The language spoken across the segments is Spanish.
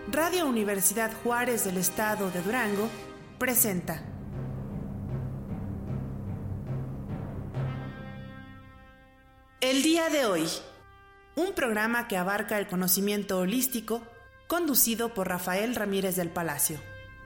Radio Universidad Juárez del Estado de Durango presenta El día de hoy, un programa que abarca el conocimiento holístico, conducido por Rafael Ramírez del Palacio.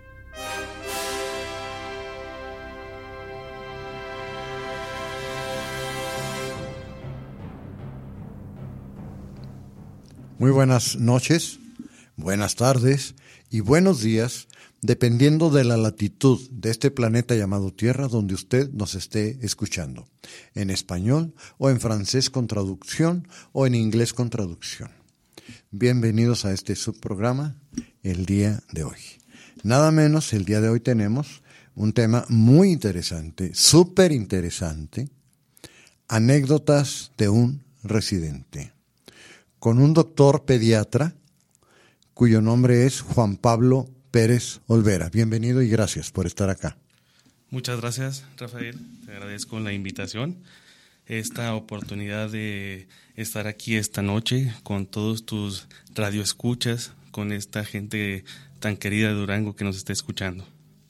Muy buenas noches, buenas tardes y buenos días, dependiendo de la latitud de este planeta llamado Tierra donde usted nos esté escuchando, en español o en francés con traducción o en inglés con traducción. Bienvenidos a este subprograma, el día de hoy. Nada menos, el día de hoy tenemos un tema muy interesante, súper interesante, anécdotas de un residente, con un doctor pediatra cuyo nombre es Juan Pablo Pérez Olvera. Bienvenido y gracias por estar acá. Muchas gracias, Rafael. Te agradezco la invitación, esta oportunidad de estar aquí esta noche con todos tus radioescuchas, con esta gente tan querida de Durango que nos está escuchando.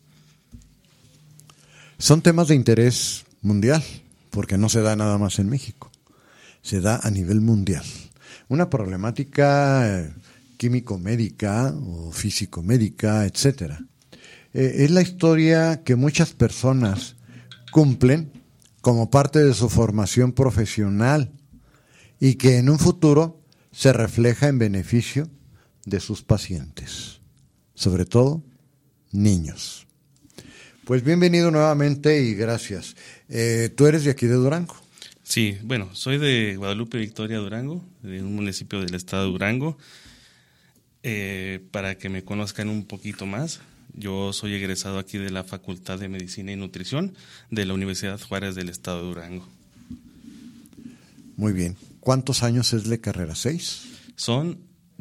Son temas de interés mundial, porque no se da nada más en México, se da a nivel mundial. Una problemática químico-médica o físico-médica, etcétera. Es la historia que muchas personas cumplen como parte de su formación profesional y que en un futuro se refleja en beneficio de sus pacientes, sobre todo niños. Pues bienvenido nuevamente y gracias. ¿Tú eres de aquí de Durango? Sí, bueno, soy de Guadalupe Victoria, Durango, de un municipio del estado de Durango. Para que me conozcan un poquito más, yo soy egresado aquí de la Facultad de Medicina y Nutrición de la Universidad Juárez del estado de Durango. Muy bien. ¿Cuántos años es de carrera? ¿6? Son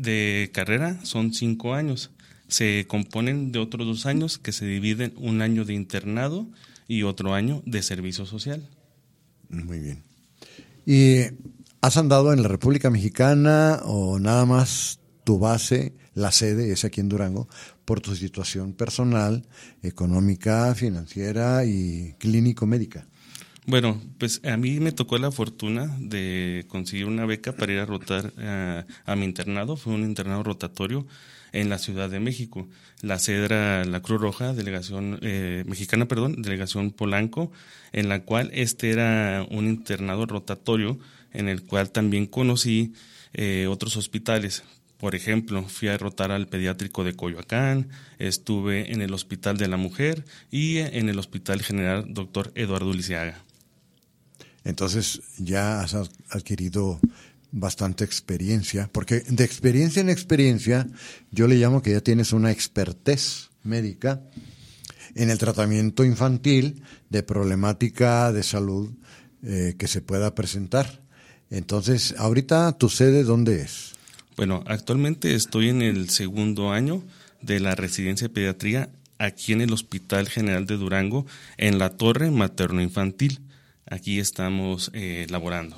5 años. Se componen de otros 2 años que se dividen, un año de internado y otro año de servicio social. Muy bien. ¿Y has andado en la República Mexicana o nada más tu base, la sede es aquí en Durango, por tu situación personal, económica, financiera y clínico-médica? Bueno, pues a mí me tocó la fortuna de conseguir una beca para ir a rotar a mi internado. Fue un internado rotatorio en la Ciudad de México. La sede era la Cruz Roja, delegación delegación Polanco, en la cual era un internado rotatorio en el cual también conocí otros hospitales. Por ejemplo, fui a rotar al pediátrico de Coyoacán, estuve en el Hospital de la Mujer y en el Hospital General Dr. Eduardo Lisiaga. Entonces ya has adquirido bastante experiencia, porque de experiencia en experiencia yo le llamo que ya tienes una expertez médica en el tratamiento infantil de problemática de salud que se pueda presentar. Entonces, ahorita tu sede, ¿dónde es? Bueno, actualmente estoy en el 2º año de la residencia de pediatría aquí en el Hospital General de Durango, en la Torre Materno-Infantil. Aquí estamos laborando.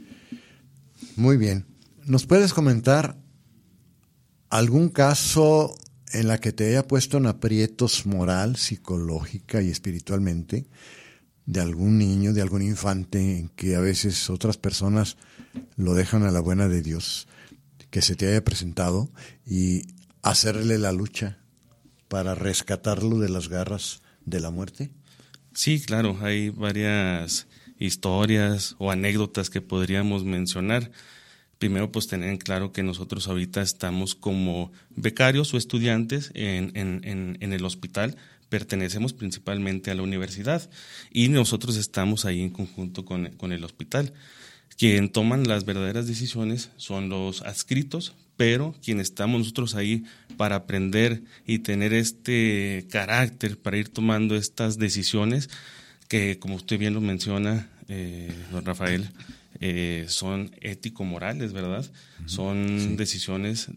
Muy bien. ¿Nos puedes comentar algún caso en la que te haya puesto en aprietos moral, psicológica y espiritualmente de algún niño, de algún infante, en que a veces otras personas lo dejan a la buena de Dios, que se te haya presentado y hacerle la lucha para rescatarlo de las garras de la muerte? Sí, claro, hay varias historias o anécdotas que podríamos mencionar. Primero, pues tener en claro que nosotros ahorita estamos como becarios o estudiantes en el hospital, pertenecemos principalmente a la universidad y nosotros estamos ahí en conjunto con el hospital. Quien toman las verdaderas decisiones son los adscritos, pero quien estamos nosotros ahí para aprender y tener este carácter para ir tomando estas decisiones que, como usted bien lo menciona, don Rafael, son ético-morales, ¿verdad? Son decisiones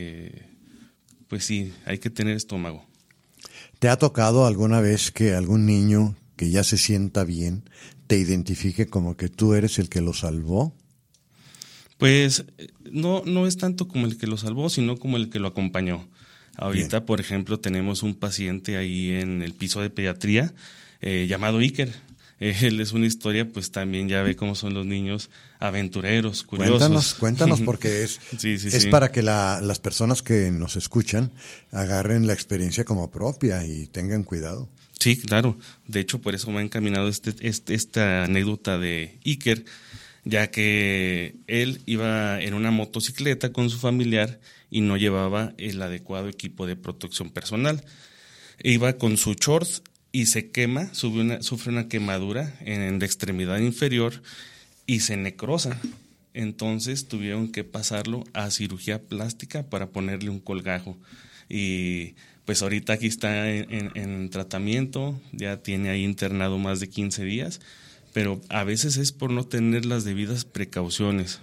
pues sí, hay que tener estómago. ¿Te ha tocado alguna vez que algún niño que ya se sienta bien te identifique como que tú eres el que lo salvó? Pues no es tanto como el que lo salvó, sino como el que lo acompañó. Ahorita, bien, por ejemplo, tenemos un paciente ahí en el piso de pediatría llamado Iker. Él es una historia, pues también ya ve cómo son los niños aventureros, curiosos. Cuéntanos porque es para que las personas que nos escuchan agarren la experiencia como propia y tengan cuidado. Sí, claro. De hecho, por eso me ha encaminado esta anécdota de Iker, ya que él iba en una motocicleta con su familiar y no llevaba el adecuado equipo de protección personal. Iba con su shorts y se quema, sufre una quemadura en la extremidad inferior y se necrosa. Entonces tuvieron que pasarlo a cirugía plástica para ponerle un colgajo. Y pues ahorita aquí está en tratamiento, ya tiene ahí internado más de 15 días, pero a veces es por no tener las debidas precauciones.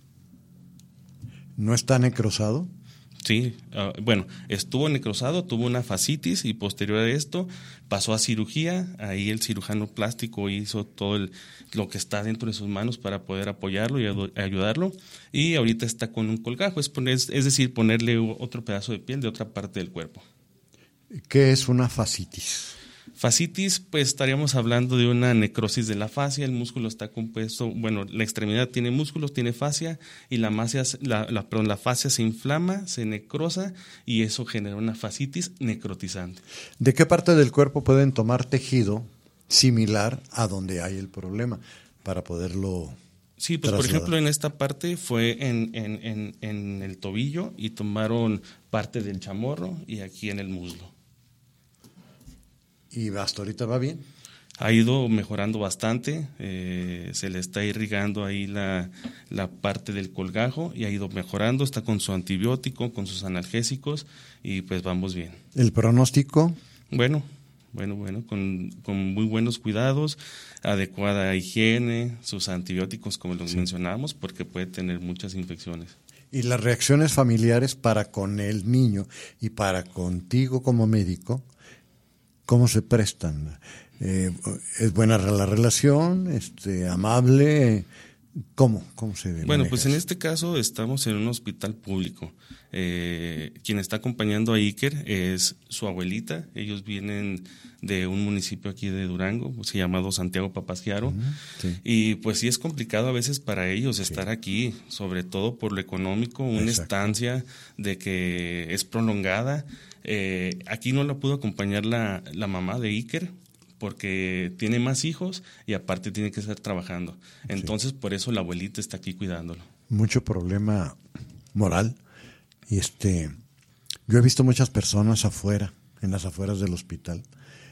¿No está necrosado? Sí, bueno, estuvo necrosado, tuvo una fascitis y posterior a esto pasó a cirugía. Ahí el cirujano plástico hizo todo lo que está dentro de sus manos para poder apoyarlo y ayudarlo. Y ahorita está con un colgajo, es decir, ponerle otro pedazo de piel de otra parte del cuerpo. ¿Qué es una fascitis? Fascitis, pues estaríamos hablando de una necrosis de la fascia. El músculo está compuesto, bueno, la extremidad tiene músculos, tiene fascia y la fascia se inflama, se necrosa y eso genera una fascitis necrotizante. ¿De qué parte del cuerpo pueden tomar tejido similar a donde hay el problema para poderlo Sí, pues trasladar? Por ejemplo en esta parte fue en el tobillo y tomaron parte del chamorro y aquí en el muslo. ¿Y hasta ahorita va bien? Ha ido mejorando bastante, se le está irrigando ahí la parte del colgajo y ha ido mejorando, está con su antibiótico, con sus analgésicos y pues vamos bien. ¿El pronóstico? Bueno, con muy buenos cuidados, adecuada higiene, sus antibióticos como los mencionamos, porque puede tener muchas infecciones. ¿Y las reacciones familiares para con el niño y para contigo como médico? ¿Cómo se prestan? ¿Es buena la relación? ¿Amable? ¿Cómo se maneja? Bueno, pues en este caso estamos en un hospital público. Quien está acompañando a Iker es su abuelita. Ellos vienen de un municipio aquí de Durango, se llama Santiago Papasquiaro. Sí. Y pues sí es complicado a veces para ellos estar aquí, sobre todo por lo económico, una estancia de que es prolongada. Aquí no la pudo acompañar la mamá de Iker porque tiene más hijos y aparte tiene que estar trabajando. Entonces por eso la abuelita está aquí cuidándolo. Mucho problema moral. Y yo he visto muchas personas afuera, en las afueras del hospital,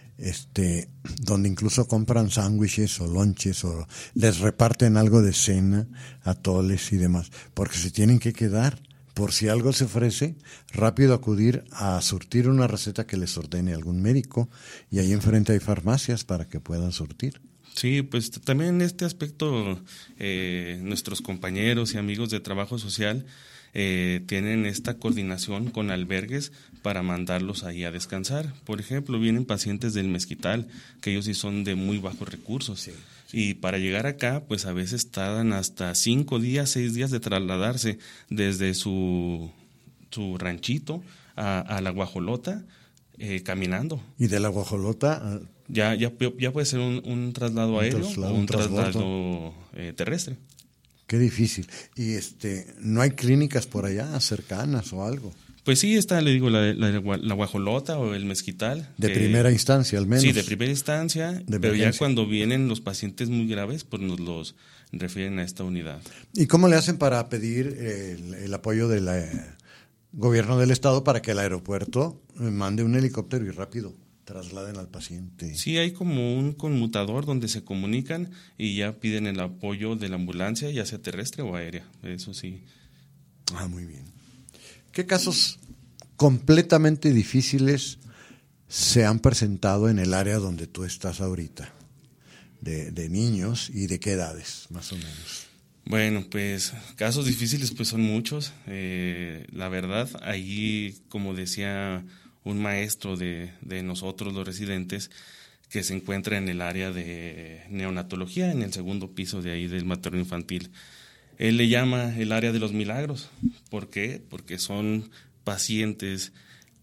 donde incluso compran sándwiches o lonches o les reparten algo de cena, atoles y demás, porque se tienen que quedar. Por si algo se ofrece, rápido acudir a surtir una receta que les ordene algún médico y ahí enfrente hay farmacias para que puedan surtir. Sí, pues también en este aspecto nuestros compañeros y amigos de trabajo social tienen esta coordinación con albergues para mandarlos ahí a descansar. Por ejemplo, vienen pacientes del Mezquital, que ellos sí son de muy bajos recursos. Sí. Y para llegar acá, pues a veces tardan hasta 5 días, 6 días de trasladarse desde su ranchito a la Guajolota caminando. ¿Y de la Guajolota? Ya puede ser un traslado aéreo o un traslado terrestre. Qué difícil. ¿Y no hay clínicas por allá cercanas o algo? Pues sí, está, le digo, la Guajolota o el Mezquital. De primera instancia, al menos. Sí, de primera instancia, pero ya cuando vienen los pacientes muy graves, pues nos los refieren a esta unidad. ¿Y cómo le hacen para pedir el apoyo del gobierno del estado para que el aeropuerto mande un helicóptero y rápido trasladen al paciente? Sí, hay como un conmutador donde se comunican y ya piden el apoyo de la ambulancia, ya sea terrestre o aérea, eso sí. Ah, muy bien. ¿Qué casos completamente difíciles se han presentado en el área donde tú estás ahorita? De niños y de qué edades, más o menos. Bueno, pues casos difíciles pues son muchos. La verdad, ahí, como decía un maestro de nosotros los residentes, que se encuentra en el área de neonatología, en el segundo piso de ahí del materno infantil. Él le llama el área de los milagros. ¿Por qué? Porque son pacientes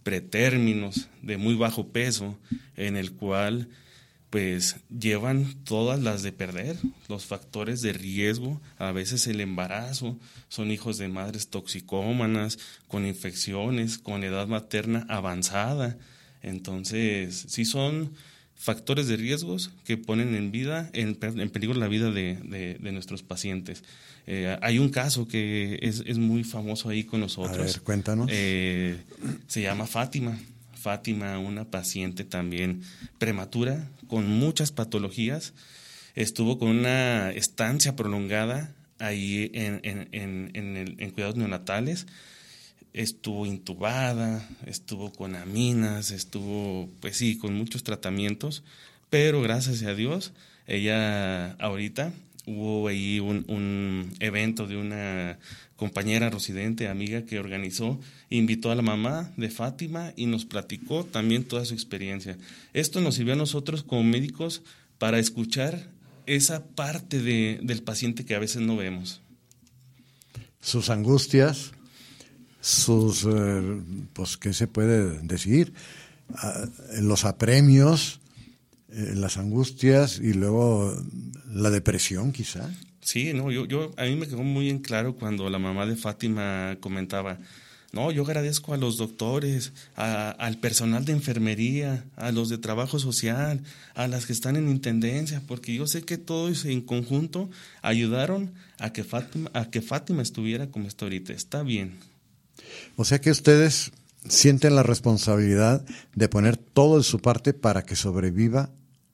pretérminos, de muy bajo peso, en el cual pues llevan todas las de perder, los factores de riesgo, a veces el embarazo, son hijos de madres toxicómanas, con infecciones, con edad materna avanzada. Entonces, sí son factores de riesgos que ponen en peligro la vida de nuestros pacientes. Hay un caso que es muy famoso ahí con nosotros. A ver, cuéntanos. Se llama Fátima. Fátima, una paciente también prematura, con muchas patologías, estuvo con una estancia prolongada ahí en cuidados neonatales, estuvo intubada, estuvo con aminas, estuvo, pues sí, con muchos tratamientos, pero gracias a Dios, ella ahorita hubo ahí un evento de una compañera residente, amiga que organizó, invitó a la mamá de Fátima y nos platicó también toda su experiencia. Esto nos sirvió a nosotros como médicos para escuchar esa parte del paciente que a veces no vemos. Sus angustias, sus, pues, ¿qué se puede decir? Los apremios, las angustias y luego la depresión quizá. Sí, no, a mí me quedó muy en claro cuando la mamá de Fátima comentaba, no, yo agradezco a los doctores, al personal de enfermería, a los de trabajo social, a las que están en intendencia, porque yo sé que todos en conjunto ayudaron a que Fátima estuviera como está ahorita. Está bien. O sea que ustedes sienten la responsabilidad de poner todo de su parte para que sobreviva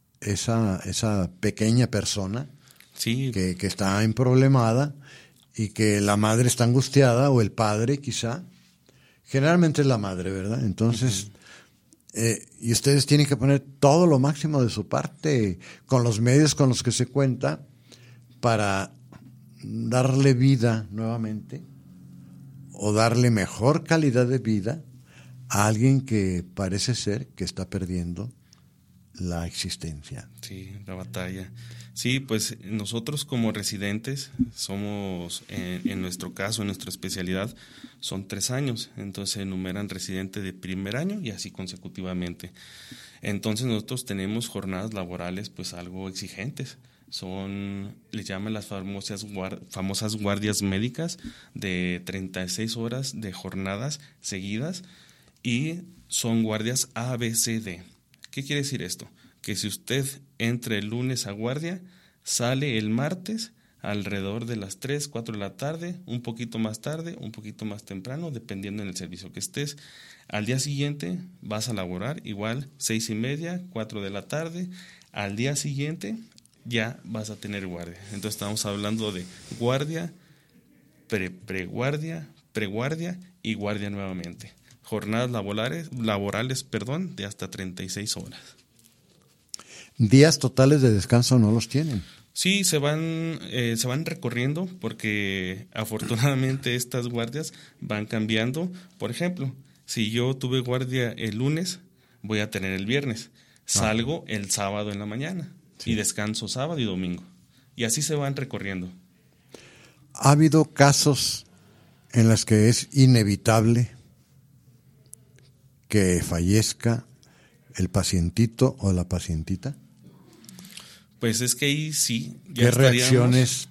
esa pequeña persona. Sí. Que está emproblemada y que la madre está angustiada o el padre quizá. Generalmente es la madre, ¿verdad? Entonces, y ustedes tienen que poner todo lo máximo de su parte con los medios con los que se cuenta para darle vida nuevamente o darle mejor calidad de vida a alguien que parece ser que está perdiendo la existencia. Sí, la batalla. Sí, pues nosotros como residentes somos, en nuestro caso, en nuestra especialidad, son 3 años, entonces se enumeran residente de primer año y así consecutivamente. Entonces nosotros tenemos jornadas laborales pues algo exigentes. Les llaman las famosas guardias médicas de 36 horas de jornadas seguidas y son guardias ABCD. ¿Qué quiere decir esto? Que si usted entra el lunes a guardia, sale el martes alrededor de las 3, 4 de la tarde, un poquito más tarde, un poquito más temprano, dependiendo en el servicio que estés. Al día siguiente vas a laborar igual 6:30, 4 de la tarde. Al día siguiente ya vas a tener guardia. Entonces estamos hablando de guardia, preguardia y guardia nuevamente. Jornadas laborales, de hasta 36 horas. ¿Días totales de descanso no los tienen? Sí, se van recorriendo porque afortunadamente estas guardias van cambiando. Por ejemplo, si yo tuve guardia el lunes, voy a tener el viernes. Salgo el sábado en la mañana y descanso sábado y domingo. Y así se van recorriendo. ¿Ha habido casos en los que es inevitable que fallezca el pacientito o la pacientita? Pues es que ahí sí. ¿Qué reacciones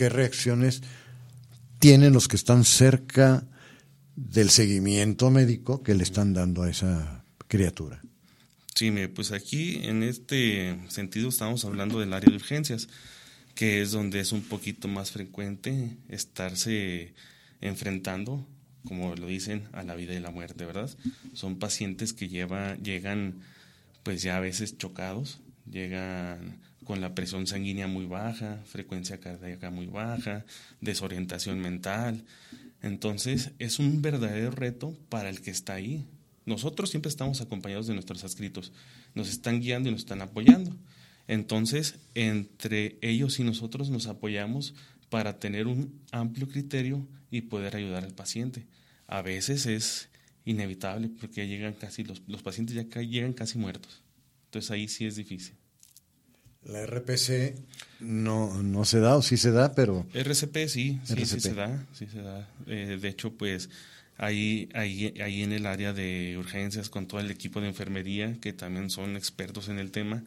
tienen los que están cerca del seguimiento médico que le están dando a esa criatura? Sí, pues aquí en este sentido estamos hablando del área de urgencias, que es donde es un poquito más frecuente estarse enfrentando, como lo dicen, a la vida y la muerte, ¿verdad? Son pacientes que llegan pues ya a veces chocados, llegan con la presión sanguínea muy baja, frecuencia cardíaca muy baja, desorientación mental. Entonces es un verdadero reto para el que está ahí. Nosotros siempre estamos acompañados de nuestros adscritos, nos están guiando y nos están apoyando. Entonces, entre ellos y nosotros nos apoyamos para tener un amplio criterio y poder ayudar al paciente. A veces es inevitable porque llegan casi los pacientes ya llegan casi muertos. Entonces ahí sí es difícil. La RPC no se da, o sí se da, pero... RCP sí se da. De hecho, pues Ahí en el área de urgencias con todo el equipo de enfermería, que también son expertos en el tema,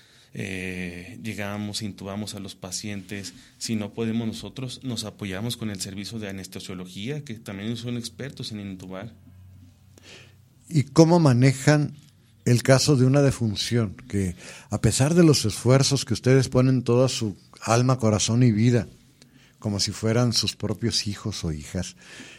llegamos, intubamos a los pacientes. Si no podemos nosotros, nos apoyamos con el servicio de anestesiología, que también son expertos en intubar. ¿Y cómo manejan el caso de una defunción? Que a pesar de los esfuerzos que ustedes ponen toda su alma, corazón y vida, como si fueran sus propios hijos o hijas,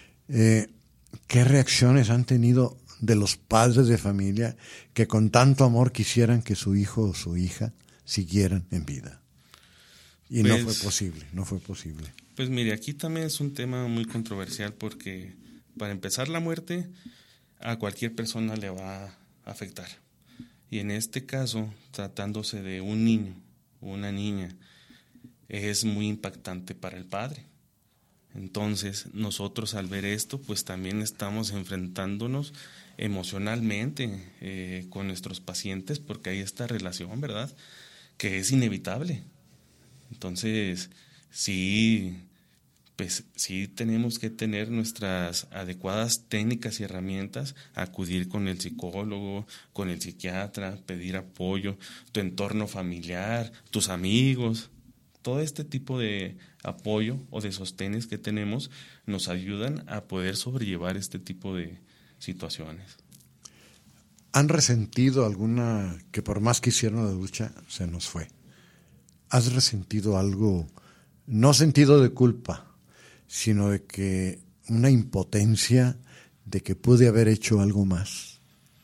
¿qué reacciones han tenido de los padres de familia que con tanto amor quisieran que su hijo o su hija siguieran en vida? Y pues, no fue posible. Pues mire, aquí también es un tema muy controversial porque, para empezar, la muerte a cualquier persona le va a afectar. Y en este caso, tratándose de un niño o una niña, es muy impactante para el padre. Entonces, nosotros al ver esto, pues también estamos enfrentándonos emocionalmente con nuestros pacientes, porque hay esta relación, ¿verdad?, que es inevitable. Entonces, sí, pues sí tenemos que tener nuestras adecuadas técnicas y herramientas, acudir con el psicólogo, con el psiquiatra, pedir apoyo, tu entorno familiar, tus amigos. Todo este tipo de apoyo o de sostenes que tenemos nos ayudan a poder sobrellevar este tipo de situaciones. ¿Han resentido alguna que por más que hicieron la lucha se nos fue? ¿Has resentido algo, no sentido de culpa, sino de que una impotencia de que pude haber hecho algo más?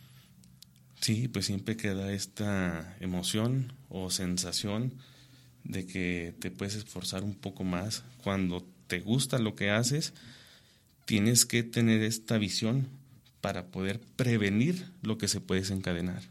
Sí, pues siempre queda esta emoción o sensación de que te puedes esforzar un poco más. Cuando te gusta lo que haces, tienes que tener esta visión para poder prevenir lo que se puede desencadenar.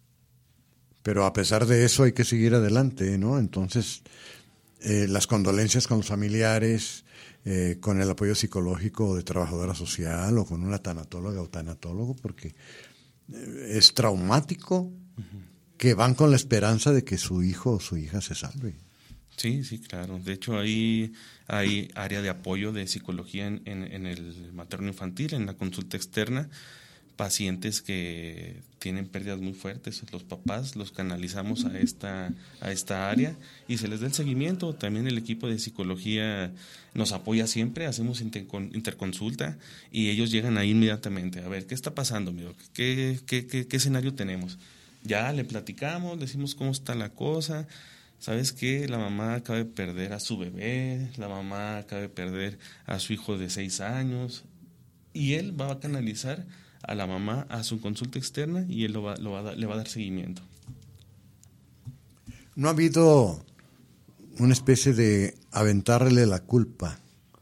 Pero a pesar de eso hay que seguir adelante, ¿no? Entonces, las condolencias con los familiares, con el apoyo psicológico de trabajadora social o con una tanatóloga o tanatólogo, porque es traumático que van con la esperanza de que su hijo o su hija se salve. Sí, sí, claro. De hecho, hay área de apoyo de psicología en el materno infantil, en la consulta externa. Pacientes que tienen pérdidas muy fuertes, los papás los canalizamos a esta área y se les da el seguimiento. También el equipo de psicología nos apoya siempre, hacemos interconsulta y ellos llegan ahí inmediatamente. A ver, ¿qué está pasando, amigo? ¿Qué escenario tenemos? Ya le platicamos, decimos cómo está la cosa. ¿Sabes qué? La mamá acaba de perder a su bebé, la mamá acaba de perder a su hijo de 6 años y él va a canalizar a la mamá a su consulta externa y él le va a dar seguimiento. ¿No ha habido una especie de aventarle la culpa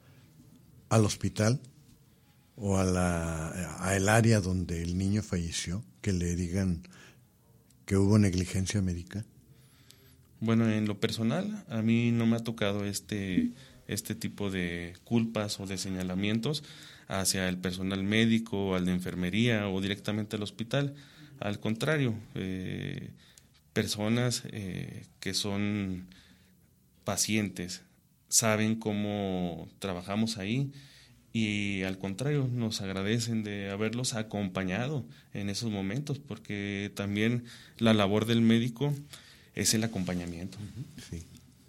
al hospital o a el área donde el niño falleció, que le digan que hubo negligencia médica? Bueno, en lo personal, a mí no me ha tocado este tipo de culpas o de señalamientos hacia el personal médico, al de enfermería o directamente al hospital. Al contrario, personas que son pacientes saben cómo trabajamos ahí y al contrario nos agradecen de haberlos acompañado en esos momentos, porque también la labor del médico es el acompañamiento. Sí.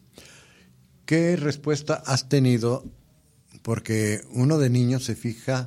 ¿Qué respuesta has tenido? Porque uno de niño se fija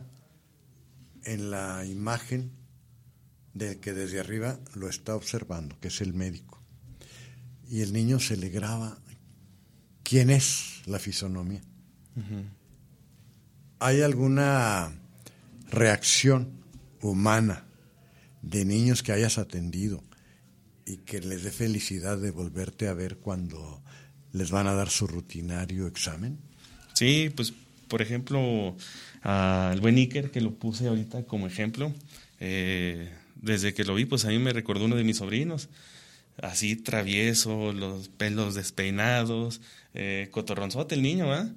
en la imagen del que desde arriba lo está observando, que es el médico. Y el niño se le graba quién es la fisonomía. Uh-huh. ¿Hay alguna reacción humana de niños que hayas atendido y que les dé felicidad de volverte a ver cuando les van a dar su rutinario examen? Sí, pues por ejemplo, al buen Iker, que lo puse ahorita como ejemplo, desde que lo vi, pues a mí me recordó uno de mis sobrinos, así travieso, los pelos despeinados, cotorronzote el niño, ¿eh?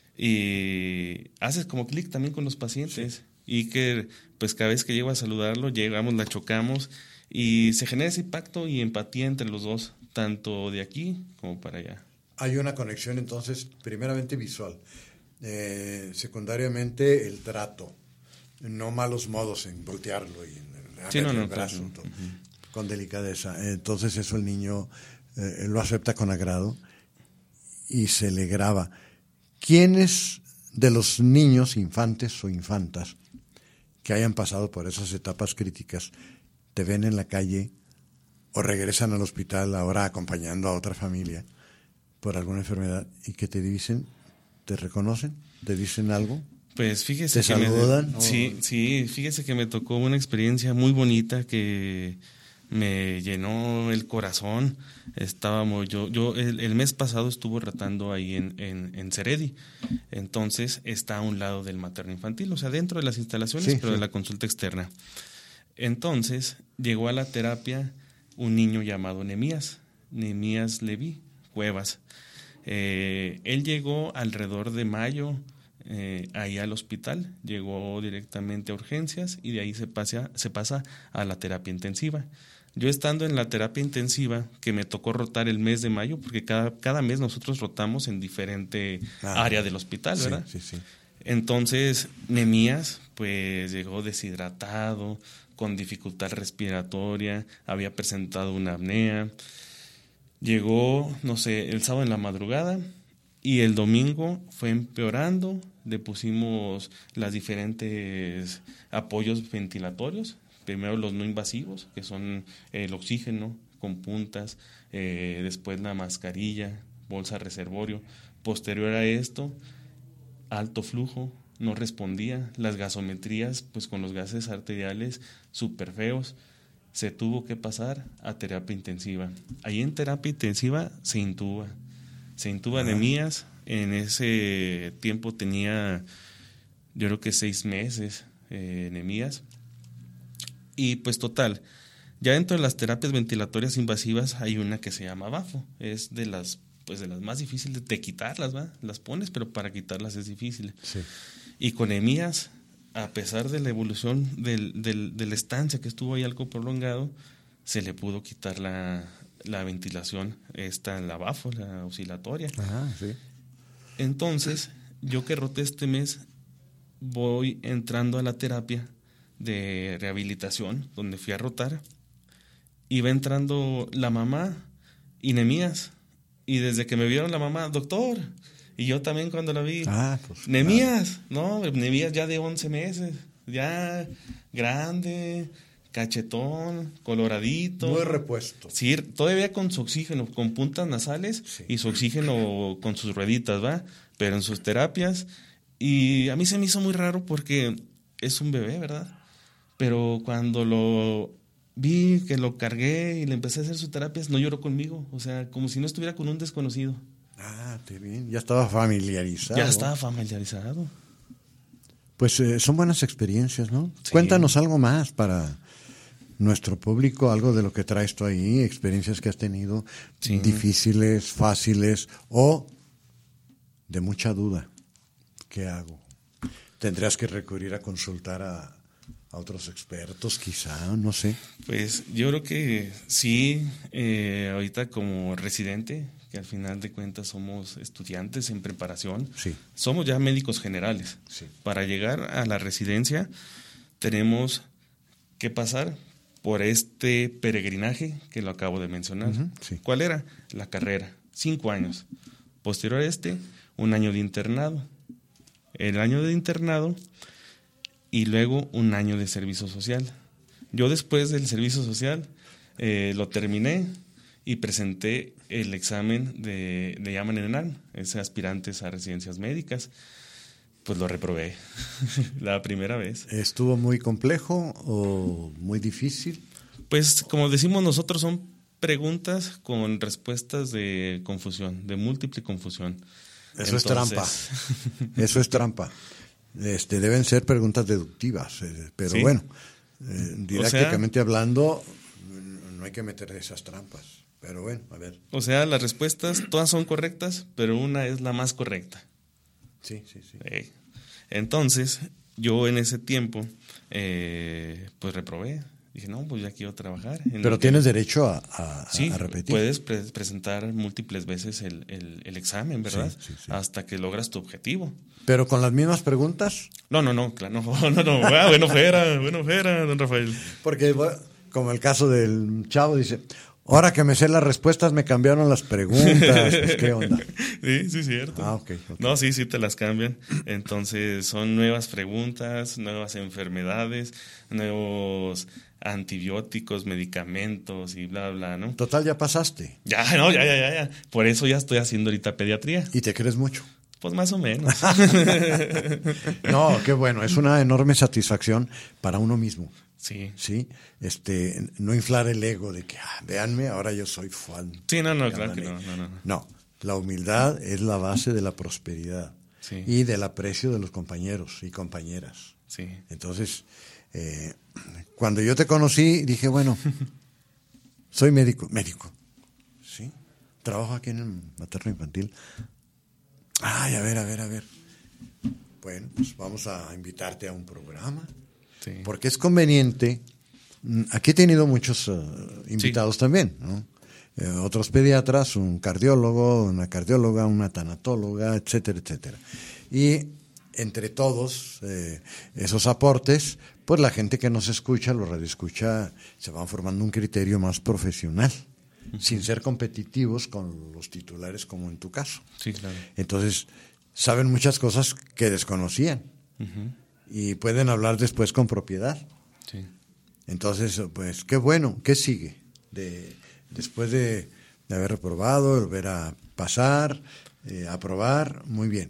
Y haces como clic también con los pacientes. Sí. Iker, pues cada vez que llego a saludarlo, llegamos, la chocamos y se genera ese impacto y empatía entre los dos, tanto de aquí como para allá. Hay una conexión entonces, primeramente visual, secundariamente el trato, no malos modos en voltearlo y en Sí, no, el brazo, claro. todo, con delicadeza. Entonces eso el niño lo acepta con agrado y se le graba. ¿Quiénes de los niños, infantes o infantas, que hayan pasado por esas etapas críticas, te ven en la calle o regresan al hospital ahora acompañando a otra familia por alguna enfermedad y que te dicen, te reconocen, te dicen algo? Pues fíjese ¿Te que saludan? sí, fíjese que me tocó una experiencia muy bonita que me llenó el corazón. Estábamos, yo el mes pasado estuve ratando ahí en Ceredi, entonces está a un lado del materno infantil, o sea, dentro de las instalaciones, Sí, pero de sí. la consulta externa. Entonces llegó a la terapia un niño llamado Nemías Leví Cuevas. Él llegó alrededor de mayo ahí al hospital, llegó directamente a urgencias y de ahí se pasa a la terapia intensiva. Yo estando en la terapia intensiva, que me tocó rotar el mes de mayo, porque cada mes nosotros rotamos en diferente área del hospital, ¿verdad? Sí, sí, sí. Entonces, Nemías, pues llegó deshidratado, con dificultad respiratoria, había presentado una apnea. Llegó, no sé, el sábado en la madrugada y el domingo fue empeorando. Le pusimos las diferentes apoyos ventilatorios. Primero los no invasivos, que son el oxígeno con puntas, después la mascarilla, bolsa reservorio. Posterior a esto, alto flujo, no respondía. Las gasometrías, pues con los gases arteriales súper feos. Se tuvo que pasar a terapia intensiva. Ahí en terapia intensiva se intuba Nemías. En ese tiempo tenía, yo creo que 6 meses, Nemías. Y pues total, ya dentro de las terapias ventilatorias invasivas hay una que se llama BAFO. Es de las más difíciles de quitarlas, ¿va? Las pones, pero para quitarlas es difícil. Sí. Y con Nemías, a pesar de la evolución de la estancia que estuvo ahí algo prolongado, se le pudo quitar la ventilación, la BAFO, la oscilatoria. Ajá, sí. Entonces, yo que roté este mes, voy entrando a la terapia de rehabilitación, donde fui a rotar, y va entrando la mamá y Nemías. Y desde que me vieron la mamá, doctor, y yo también cuando la vi, Pues, Nemías, claro. No, Nemías ya de 11 meses, ya grande, cachetón, coloradito. Muy repuesto. Sí, todavía con su oxígeno, con puntas nasales, sí, y su oxígeno con sus rueditas, ¿va? Pero en sus terapias. Y a mí se me hizo muy raro porque es un bebé, ¿verdad? Pero cuando lo vi, que lo cargué y le empecé a hacer sus terapias, no lloró conmigo. O sea, como si no estuviera con un desconocido. Qué bien. Ya estaba familiarizado. Ya estaba familiarizado. Pues son buenas experiencias, ¿no? Sí. Cuéntanos algo más para nuestro público, algo de lo que traes tú ahí, experiencias que has tenido, sí, difíciles, fáciles o de mucha duda. ¿Qué hago? ¿Tendrías que recurrir a consultar a otros expertos quizá? No sé. Pues yo creo que sí, ahorita como residente, que al final de cuentas somos estudiantes en preparación, sí, somos ya médicos generales. Sí. Para llegar a la residencia tenemos que pasar por este peregrinaje que lo acabo de mencionar. Sí. ¿Cuál era? La carrera, 5 años. Posterior a 1 año de internado. El año de internado y luego 1 año de servicio social. Yo después del servicio social lo terminé y presenté el examen le llaman ENAM, es aspirantes a residencias médicas. Pues lo reprobé la primera vez. ¿Estuvo muy complejo o muy difícil? Pues como decimos nosotros, son preguntas con respuestas de confusión, de múltiple confusión. Eso es trampa. Eso es trampa. Deben ser preguntas deductivas, pero ¿sí? Bueno, didácticamente hablando, no hay que meter esas trampas. Pero bueno, a ver. O sea, las respuestas todas son correctas, pero una es la más correcta. Sí, sí, sí. Entonces, yo en ese tiempo, pues reprobé. Dije, no, pues ya quiero trabajar. Pero tienes derecho a repetir. Puedes presentar múltiples veces el examen, ¿verdad? Sí. Hasta que logras tu objetivo. ¿Pero con las mismas preguntas? No, claro, no. Bueno fuera, don Rafael. Porque, como el caso del chavo, dice, ahora que me sé las respuestas me cambiaron las preguntas. Pues, ¿qué onda? Sí, cierto. Okay. No, sí te las cambian. Entonces son nuevas preguntas, nuevas enfermedades, nuevos antibióticos, medicamentos y bla, bla, ¿no? Total, ya pasaste. Ya. Por eso ya estoy haciendo ahorita pediatría. ¿Y te crees mucho? Pues más o menos. No, qué bueno. Es una enorme satisfacción para uno mismo. Sí. Sí, no inflar el ego de que, véanme, ahora yo soy fan. Sí, no, claro que no. No, la humildad es la base de la prosperidad y del aprecio de los compañeros y compañeras. Sí. Entonces, cuando yo te conocí, dije, bueno, soy médico, ¿sí? Trabajo aquí en el materno infantil. Ay, a ver. Bueno, pues vamos a invitarte a un programa. Sí. Porque es conveniente. Aquí he tenido muchos invitados también, ¿no? Otros pediatras, un cardiólogo, una cardióloga, una tanatóloga, etcétera. Y entre todos esos aportes, pues la gente que nos escucha, los radioescucha, se van formando un criterio más profesional, sin ser competitivos con los titulares como en tu caso. Sí, claro. Entonces, saben muchas cosas que desconocían. Y pueden hablar después con propiedad. Sí. Entonces, pues, qué bueno. ¿Qué sigue? Después de haber reprobado, volver a pasar, aprobar, muy bien.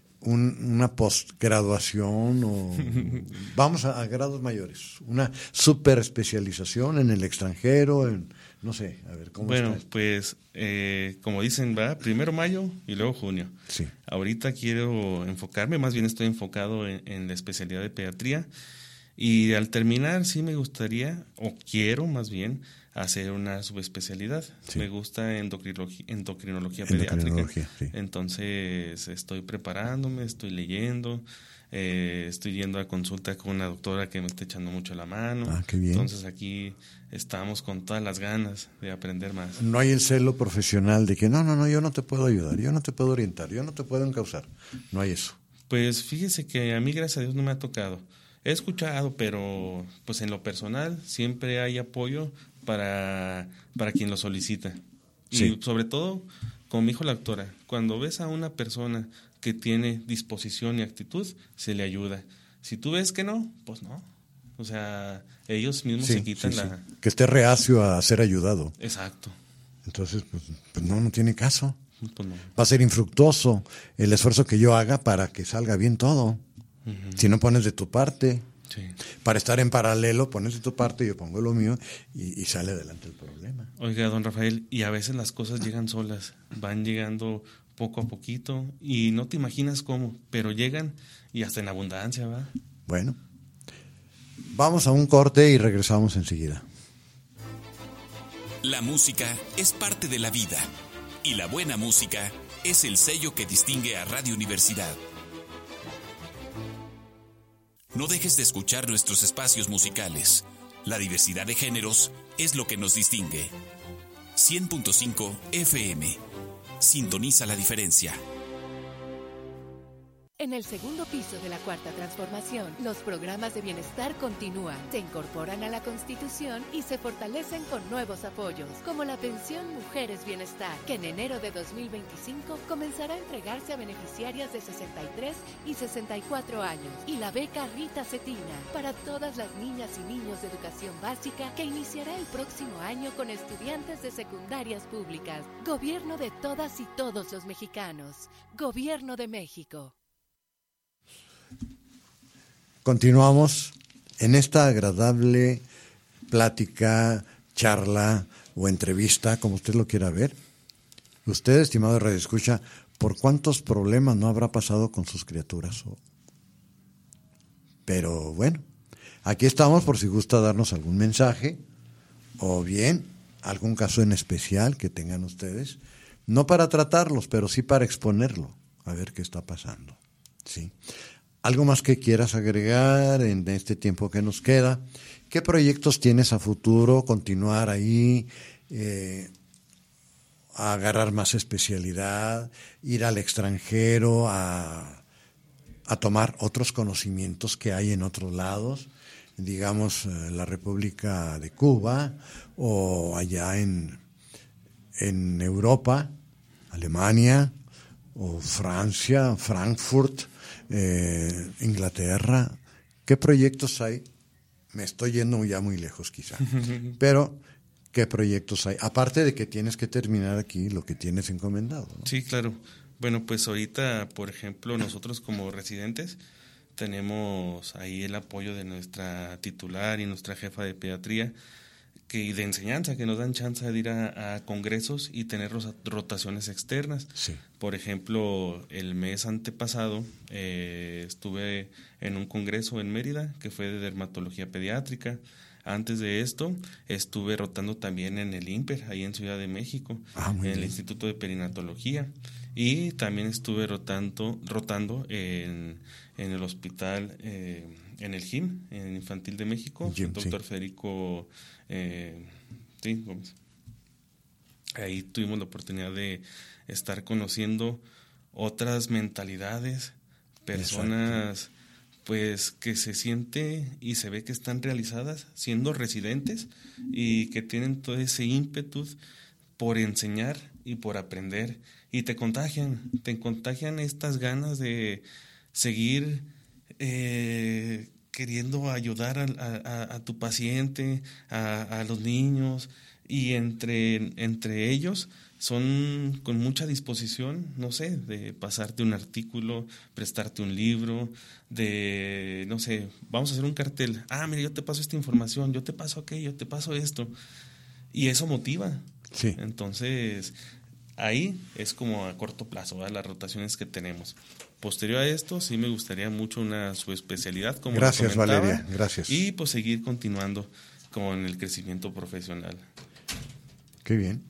Una postgraduación o vamos a grados mayores, una superespecialización en el extranjero, no sé, a ver cómo está. Bueno, pues como dicen, va primero mayo y luego junio. Sí. Ahorita quiero enfocarme, más bien estoy enfocado en la especialidad de pediatría, y al terminar sí me gustaría, o quiero más bien, hacer una subespecialidad. Sí. Me gusta endocrinología pediátrica. Sí. Entonces estoy preparándome, estoy leyendo, estoy yendo a consulta con una doctora que me está echando mucho la mano. Qué bien. Entonces aquí estamos con todas las ganas de aprender más. No hay el celo profesional de que no, yo no te puedo ayudar, yo no te puedo orientar, yo no te puedo encauzar. No hay eso. Pues fíjese que a mí, gracias a Dios, no me ha tocado. He escuchado, pero pues en lo personal siempre hay apoyo para quien lo solicita. Sí. Y sobre todo, como me dijo la doctora, cuando ves a una persona que tiene disposición y actitud, se le ayuda. Si tú ves que no, pues no. O sea, ellos mismos se quitan la... Que esté reacio a ser ayudado. Exacto. Entonces, pues no tiene caso. Pues no. Va a ser infructuoso el esfuerzo que yo haga para que salga bien todo. Si no pones de tu parte. Sí. Para estar en paralelo, pones de tu parte, yo pongo lo mío y sale adelante el problema. Oiga, don Rafael, y a veces las cosas llegan solas, van llegando poco a poquito y no te imaginas cómo, pero llegan y hasta en abundancia, ¿va? Bueno, vamos a un corte y regresamos enseguida. La música es parte de la vida y la buena música es el sello que distingue a Radio Universidad. No dejes de escuchar nuestros espacios musicales. La diversidad de géneros es lo que nos distingue. 100.5 FM. Sintoniza la diferencia. En el segundo piso de la Cuarta Transformación, los programas de bienestar continúan, se incorporan a la Constitución y se fortalecen con nuevos apoyos, como la pensión Mujeres Bienestar, que en enero de 2025 comenzará a entregarse a beneficiarias de 63 y 64 años, y la beca Rita Cetina, para todas las niñas y niños de educación básica, que iniciará el próximo año con estudiantes de secundarias públicas. Gobierno de todas y todos los mexicanos. Gobierno de México. Continuamos en esta agradable plática, charla o entrevista, como usted lo quiera ver. Usted, estimado radioescucha, ¿por cuántos problemas no habrá pasado con sus criaturas? Pero bueno, aquí estamos por si gusta darnos algún mensaje o bien algún caso en especial que tengan ustedes, no para tratarlos, pero sí para exponerlo, a ver qué está pasando. Sí. ¿Algo más que quieras agregar en este tiempo que nos queda? ¿Qué proyectos tienes a futuro? ¿Continuar ahí? ¿A agarrar más especialidad? ¿Ir al extranjero a tomar otros conocimientos que hay en otros lados? Digamos, la República de Cuba o allá en Europa, Alemania o Francia, Frankfurt, Inglaterra. ¿Qué proyectos hay? Me estoy yendo ya muy lejos quizá, pero ¿qué proyectos hay? Aparte de que tienes que terminar aquí lo que tienes encomendado, ¿no? Sí, claro. Bueno, pues ahorita, por ejemplo, nosotros como residentes tenemos ahí el apoyo de nuestra titular y nuestra jefa de pediatría y de enseñanza, que nos dan chance de ir a congresos y tener rotaciones externas. Sí. Por ejemplo, el mes antepasado estuve en un congreso en Mérida que fue de dermatología pediátrica. Antes de esto estuve rotando también en el INPER, ahí en Ciudad de México, en el Instituto de Perinatología, y también estuve rotando en el hospital, en el GIM, en el Infantil de México, el doctor Federico Gómez. Ahí tuvimos la oportunidad de estar conociendo otras mentalidades, personas... Exacto. Pues que se siente y se ve que están realizadas siendo residentes y que tienen todo ese ímpetu por enseñar y por aprender, y te contagian estas ganas de seguir queriendo ayudar a tu paciente, a los niños, y entre ellos son con mucha disposición, no sé, de pasarte un artículo, prestarte un libro, de, no sé, vamos a hacer un cartel. Mira, yo te paso esta información, yo te paso aquello, te paso esto. Y eso motiva. Sí. Entonces, ahí es como a corto plazo, ¿verdad? Las rotaciones que tenemos. Posterior a esto, sí me gustaría mucho una subespecialidad, como gracias, Valeria, gracias. Y pues seguir continuando con el crecimiento profesional. Qué bien.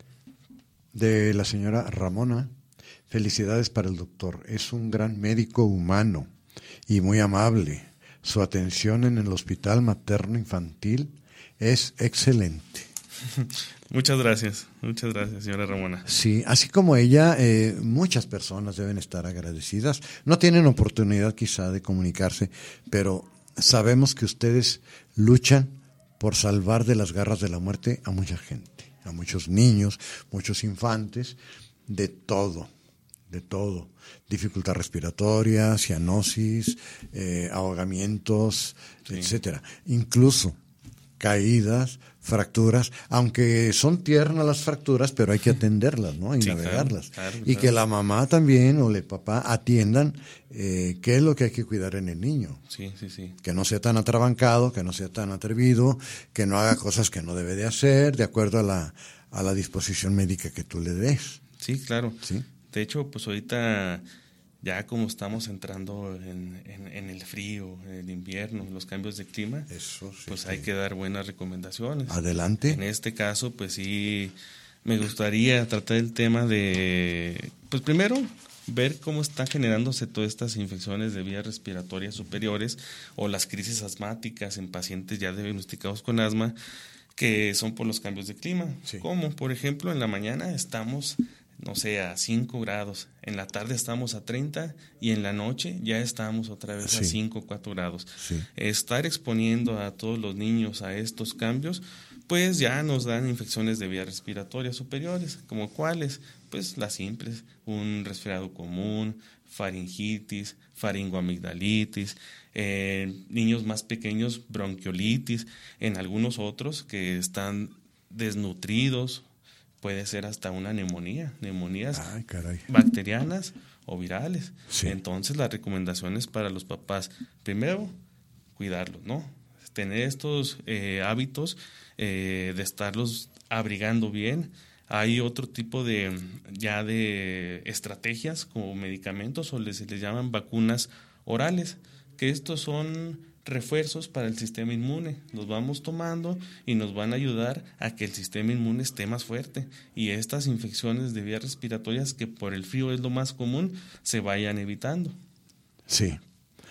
De la señora Ramona: felicidades para el doctor, es un gran médico humano y muy amable. Su atención en el hospital materno infantil es excelente. Muchas gracias, señora Ramona. Sí, así como ella, muchas personas deben estar agradecidas. No tienen oportunidad quizá de comunicarse, pero sabemos que ustedes luchan por salvar de las garras de la muerte a mucha gente, a muchos niños, muchos infantes, de todo, dificultad respiratoria, cianosis, ahogamientos, etcétera, incluso caídas, fracturas, aunque son tiernas las fracturas, pero hay que atenderlas, ¿no? Y navegarlas. Claro. Y que la mamá también o el papá atiendan qué es lo que hay que cuidar en el niño. Sí. Que no sea tan atrabancado, que no sea tan atrevido, que no haga cosas que no debe de hacer, de acuerdo a la disposición médica que tú le des. Sí, claro. ¿Sí? De hecho, pues ahorita ya como estamos entrando en el frío, en el invierno, en los cambios de clima, eso sí, pues hay que dar buenas recomendaciones. Adelante. En este caso, pues sí, me gustaría tratar el tema de, pues primero, ver cómo están generándose todas estas infecciones de vías respiratorias superiores o las crisis asmáticas en pacientes ya diagnosticados con asma, que son por los cambios de clima. Sí. Como, por ejemplo, en la mañana estamos, no sé, a 5 grados, en la tarde estamos a 30 y en la noche ya estamos otra vez a 5 o 4 grados. Sí. Estar exponiendo a todos los niños a estos cambios, pues ya nos dan infecciones de vías respiratorias superiores, como cuáles, pues las simples, un resfriado común, faringitis, faringoamigdalitis, niños más pequeños, bronquiolitis, en algunos otros que están desnutridos, puede ser hasta una neumonías bacterianas o virales. Sí. Entonces las recomendaciones para los papás, primero, cuidarlos, ¿no? Tener estos hábitos de estarlos abrigando bien. Hay otro tipo de estrategias como medicamentos o se les llaman vacunas orales, que estos son refuerzos para el sistema inmune. Los vamos tomando y nos van a ayudar a que el sistema inmune esté más fuerte y estas infecciones de vías respiratorias, que por el frío es lo más común, se vayan evitando. Sí.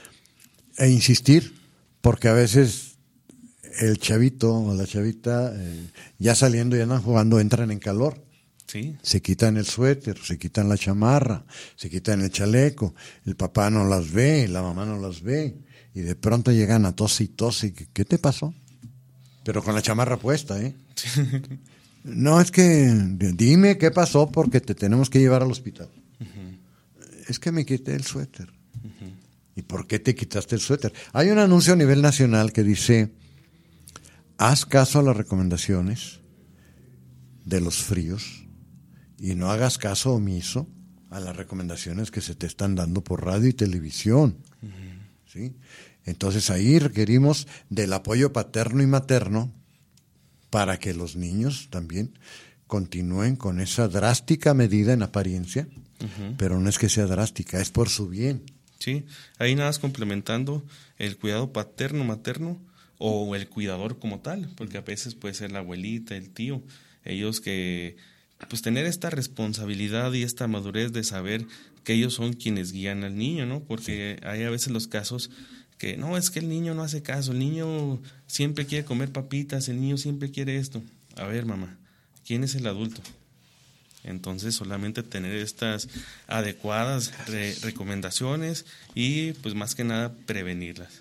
E insistir, porque a veces el chavito o la chavita, ya saliendo y andan jugando, entran en calor. Sí. Se quitan el suéter, se quitan la chamarra, se quitan el chaleco, el papá no las ve, la mamá no las ve, y de pronto llegan a tos y tos, y ¿qué te pasó? Pero con la chamarra puesta, ¿eh? No, es que dime qué pasó porque te tenemos que llevar al hospital. Es que me quité el suéter. ¿Y por qué te quitaste el suéter? Hay un anuncio a nivel nacional que dice: haz caso a las recomendaciones de los fríos y no hagas caso omiso a las recomendaciones que se te están dando por radio y televisión. ¿Sí? Entonces ahí requerimos del apoyo paterno y materno para que los niños también continúen con esa drástica medida en apariencia, pero no es que sea drástica, es por su bien. Sí, ahí nada más complementando el cuidado paterno, materno o el cuidador como tal, porque a veces puede ser la abuelita, el tío, ellos que pues tener esta responsabilidad y esta madurez de saber que ellos son quienes guían al niño, ¿no? Porque hay a veces los casos que no, es que el niño no hace caso, el niño siempre quiere comer papitas, el niño siempre quiere esto. A ver, mamá, ¿quién es el adulto? Entonces solamente tener estas adecuadas recomendaciones y pues más que nada prevenirlas.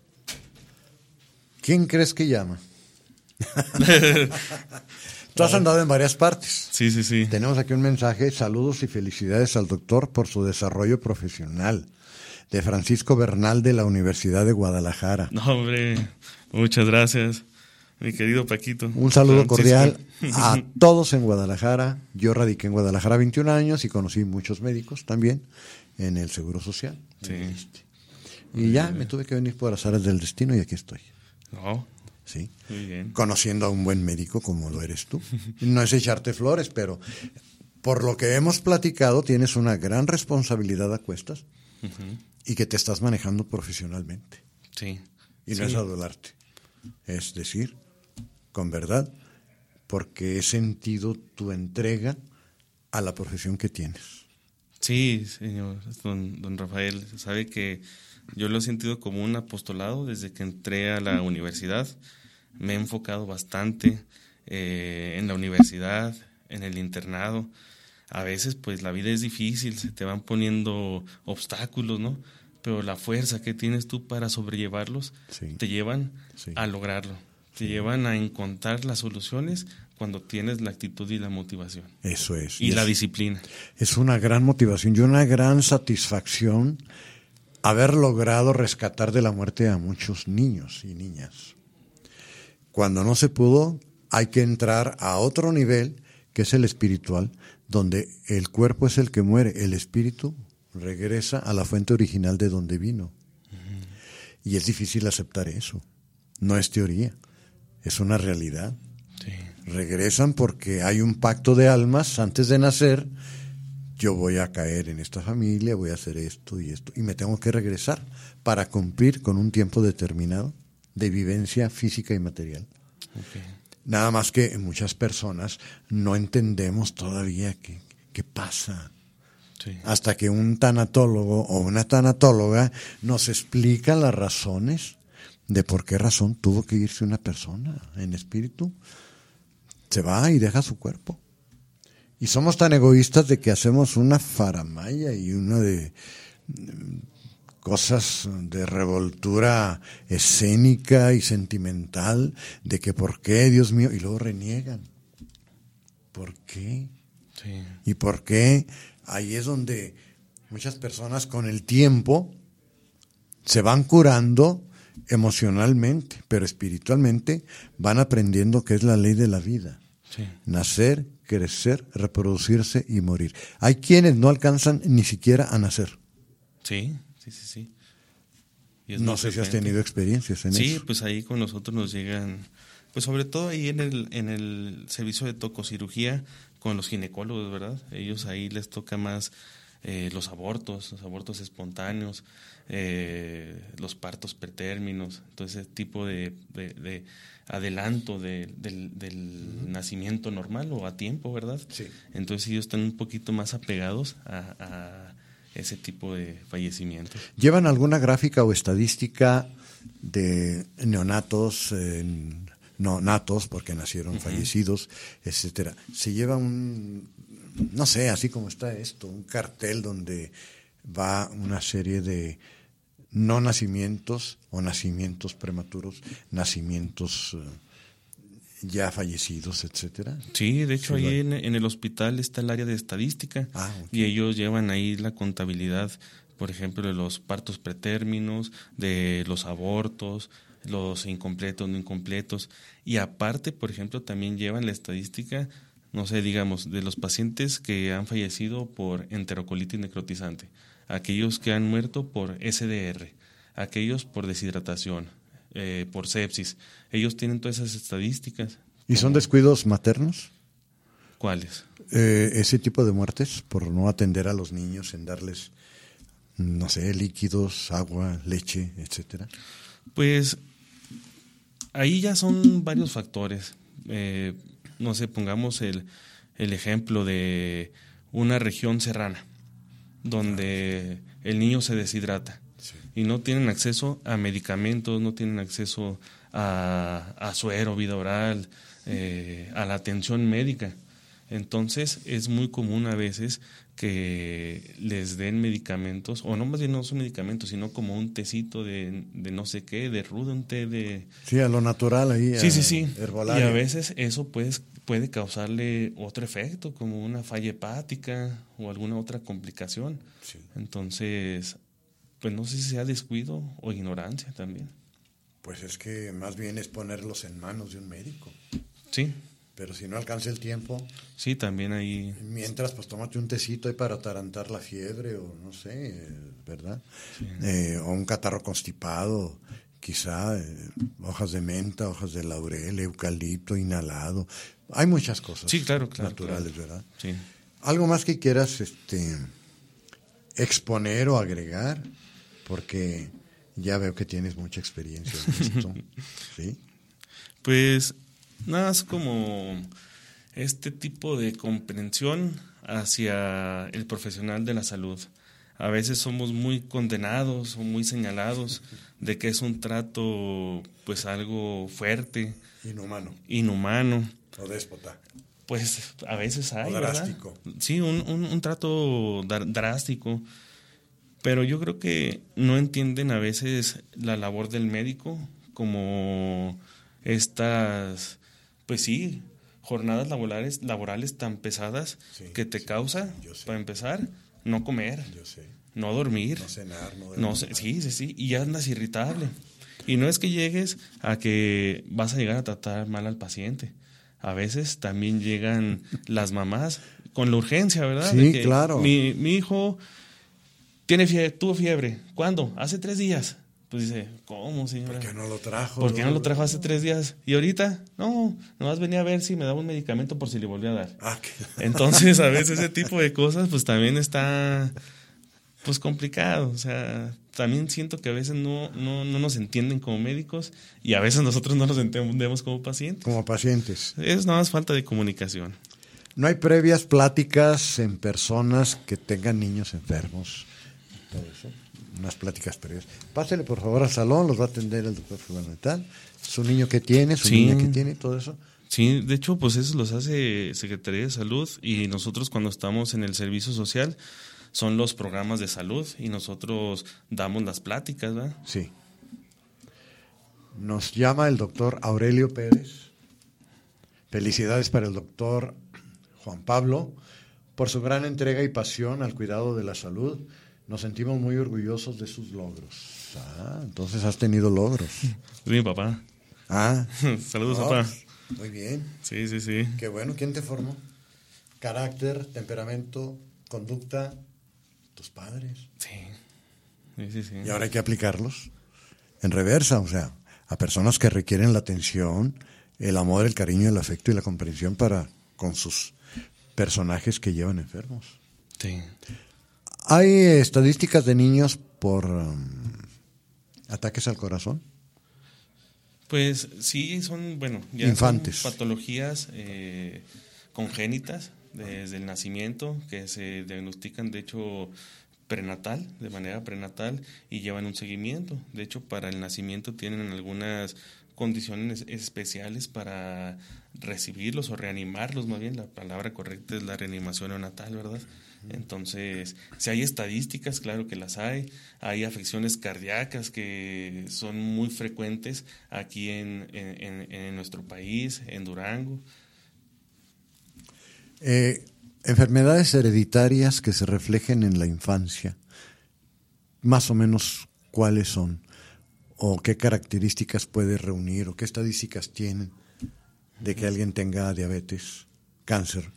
¿Quién crees que llama? Tú has andado en varias partes. Sí, sí, sí. Tenemos aquí un mensaje: saludos y felicidades al doctor por su desarrollo profesional. De Francisco Bernal, de la Universidad de Guadalajara. No, hombre, muchas gracias, mi querido Paquito. Un saludo Francisco. cordial a todos en Guadalajara. Yo radiqué en Guadalajara 21 años y conocí muchos médicos también en el Seguro Social. Sí. Y ya me tuve que venir por azares del destino y aquí estoy. No, Sí. muy bien. Conociendo a un buen médico como lo eres tú. No es echarte flores, pero por lo que hemos platicado tienes una gran responsabilidad a cuestas y que te estás manejando profesionalmente. Sí. Y no es adularte. Es decir, con verdad, porque he sentido tu entrega a la profesión que tienes. Sí, señor don Rafael, sabe que yo lo he sentido como un apostolado desde que entré a la universidad. Me he enfocado bastante en la universidad, en el internado. A veces pues la vida es difícil, se te van poniendo obstáculos, ¿no? Pero la fuerza que tienes tú para sobrellevarlos te llevan a lograrlo, te llevan a encontrar las soluciones cuando tienes la actitud y la motivación. Eso es. Y la disciplina. Es una gran motivación y una gran satisfacción haber logrado rescatar de la muerte a muchos niños y niñas. Cuando no se pudo, hay que entrar a otro nivel, que es el espiritual, donde el cuerpo es el que muere, el espíritu regresa a la fuente original de donde vino. Y es difícil aceptar eso. No es teoría, es una realidad. Sí. Regresan porque hay un pacto de almas antes de nacer. Yo voy a caer en esta familia, voy a hacer esto y esto, y me tengo que regresar para cumplir con un tiempo determinado de vivencia física y material. Okay. Nada más que muchas personas no entendemos todavía qué pasa. Sí. Hasta que un tanatólogo o una tanatóloga nos explica las razones de por qué razón tuvo que irse una persona en espíritu. Se va y deja su cuerpo. Y somos tan egoístas de que hacemos una faramalla y una de cosas de revoltura escénica y sentimental, de que por qué, Dios mío, y luego reniegan. ¿Por qué? Sí. ¿Y por qué? Ahí es donde muchas personas con el tiempo se van curando emocionalmente, pero espiritualmente van aprendiendo que es la ley de la vida. Sí. Nacer, crecer, reproducirse y morir. Hay quienes no alcanzan ni siquiera a nacer. Sí, sí, sí, sí. No sé si has tenido experiencias en eso. Sí, pues ahí con nosotros nos llegan, pues sobre todo ahí en el servicio de tococirugía con los ginecólogos, ¿verdad? Ellos ahí les toca más los abortos espontáneos, los partos pretérminos, entonces ese tipo de adelanto del nacimiento normal o a tiempo, ¿verdad? Sí. Entonces ellos están un poquito más apegados a ese tipo de fallecimientos. ¿Llevan alguna gráfica o estadística de neonatos, no natos, porque nacieron fallecidos, etcétera? ¿Se lleva no sé, así como está esto, un cartel donde va una serie de no nacimientos o nacimientos prematuros, nacimientos ya fallecidos, etcétera? Sí, de hecho, ahí en el hospital está el área de estadística, y ellos llevan ahí la contabilidad, por ejemplo, de los partos pretérminos, de los abortos, los incompletos, no incompletos, y aparte, por ejemplo, también llevan la estadística, no sé, digamos, de los pacientes que han fallecido por enterocolitis necrotizante, aquellos que han muerto por SDR, aquellos por deshidratación, por sepsis. Ellos tienen todas esas estadísticas. ¿Y son descuidos maternos? ¿Cuáles? Ese tipo de muertes por no atender a los niños en darles, no sé, líquidos, agua, leche, etcétera. Pues ahí ya son varios factores. No sé, pongamos el ejemplo de una región serrana donde el niño se deshidrata y no tienen acceso a medicamentos, no tienen acceso a suero, vida oral, a la atención médica. Entonces es muy común a veces que les den medicamentos, o no, más bien no son medicamentos, sino como un tecito de no sé qué, de ruda, un té de... Sí, a lo natural ahí. Sí. Herbolario. Y a veces eso puede causarle otro efecto, como una falla hepática o alguna otra complicación. Sí. Entonces, pues no sé si sea descuido o ignorancia también. Pues es que más bien es ponerlos en manos de un médico. Sí. Pero si no alcanza el tiempo... Sí, también ahí... Mientras, pues tómate un tecito ahí para atarantar la fiebre o no sé, ¿verdad? Sí. O un catarro constipado, quizá hojas de menta, hojas de laurel, eucalipto inhalado. Hay muchas cosas naturales, claro. ¿Verdad? Sí. ¿Algo más que quieras exponer o agregar? Porque ya veo que tienes mucha experiencia en esto. ¿Sí? Pues... nada más como este tipo de comprensión hacia el profesional de la salud. A veces somos muy condenados o muy señalados de que es un trato pues algo fuerte. Inhumano. O déspota. Pues a veces hay, o drástico. ¿verdad? Sí, un trato drástico. Pero yo creo que no entienden a veces la labor del médico como estas... pues sí, jornadas laborales tan pesadas que te causa, para empezar, no comer, no dormir, no cenar, sí, y ya andas irritable. Y no es que llegues a que vas a llegar a tratar mal al paciente. A veces también llegan las mamás con la urgencia, ¿verdad? Sí, claro. Mi hijo tuvo fiebre. ¿Cuándo? Hace 3 días. Pues dice, ¿cómo, señora? ¿Por qué no lo trajo? ¿Por qué no lo trajo hace 3 días? ¿Y ahorita? No, nomás venía a ver si me daba un medicamento por si le volvía a dar. Entonces, a veces ese tipo de cosas, pues también está, pues complicado. O sea, también siento que a veces no nos entienden como médicos y a veces nosotros no nos entendemos como pacientes. Como pacientes. Es nada más falta de comunicación. ¿No hay previas pláticas en personas que tengan niños enfermos? Todo eso. Unas pláticas previas. Pásele por favor al salón, los va a atender el doctor fundamental. Su niño que tiene, su niña que tiene, todo eso. Sí, de hecho, pues eso los hace Secretaría de Salud y nosotros cuando estamos en el servicio social son los programas de salud y nosotros damos las pláticas, ¿verdad? Sí. Nos llama el doctor Aurelio Pérez. Felicidades para el doctor Juan Pablo por su gran entrega y pasión al cuidado de la salud. Nos sentimos muy orgullosos de sus logros. Entonces has tenido logros. Es mi papá. Saludos, papá. Muy bien. Sí. Qué bueno. ¿Quién te formó? Carácter, temperamento, conducta, tus padres. Sí. Y ahora hay que aplicarlos en reversa, o sea, a personas que requieren la atención, el amor, el cariño, el afecto y la comprensión con sus personajes que llevan enfermos. Sí. ¿Hay estadísticas de niños por ataques al corazón? Pues sí, son, ya infantes. Son patologías congénitas desde el nacimiento que se diagnostican, de hecho, prenatal, de manera prenatal, y llevan un seguimiento. De hecho, para el nacimiento tienen algunas condiciones especiales para recibirlos o reanimarlos, más bien la palabra correcta es la reanimación neonatal, ¿verdad? Entonces, si hay estadísticas, claro que las hay afecciones cardíacas que son muy frecuentes aquí en nuestro país, en Durango. Enfermedades hereditarias que se reflejen en la infancia, más o menos, ¿cuáles son? ¿O qué características puede reunir? ¿O qué estadísticas tienen de que alguien tenga diabetes, cáncer,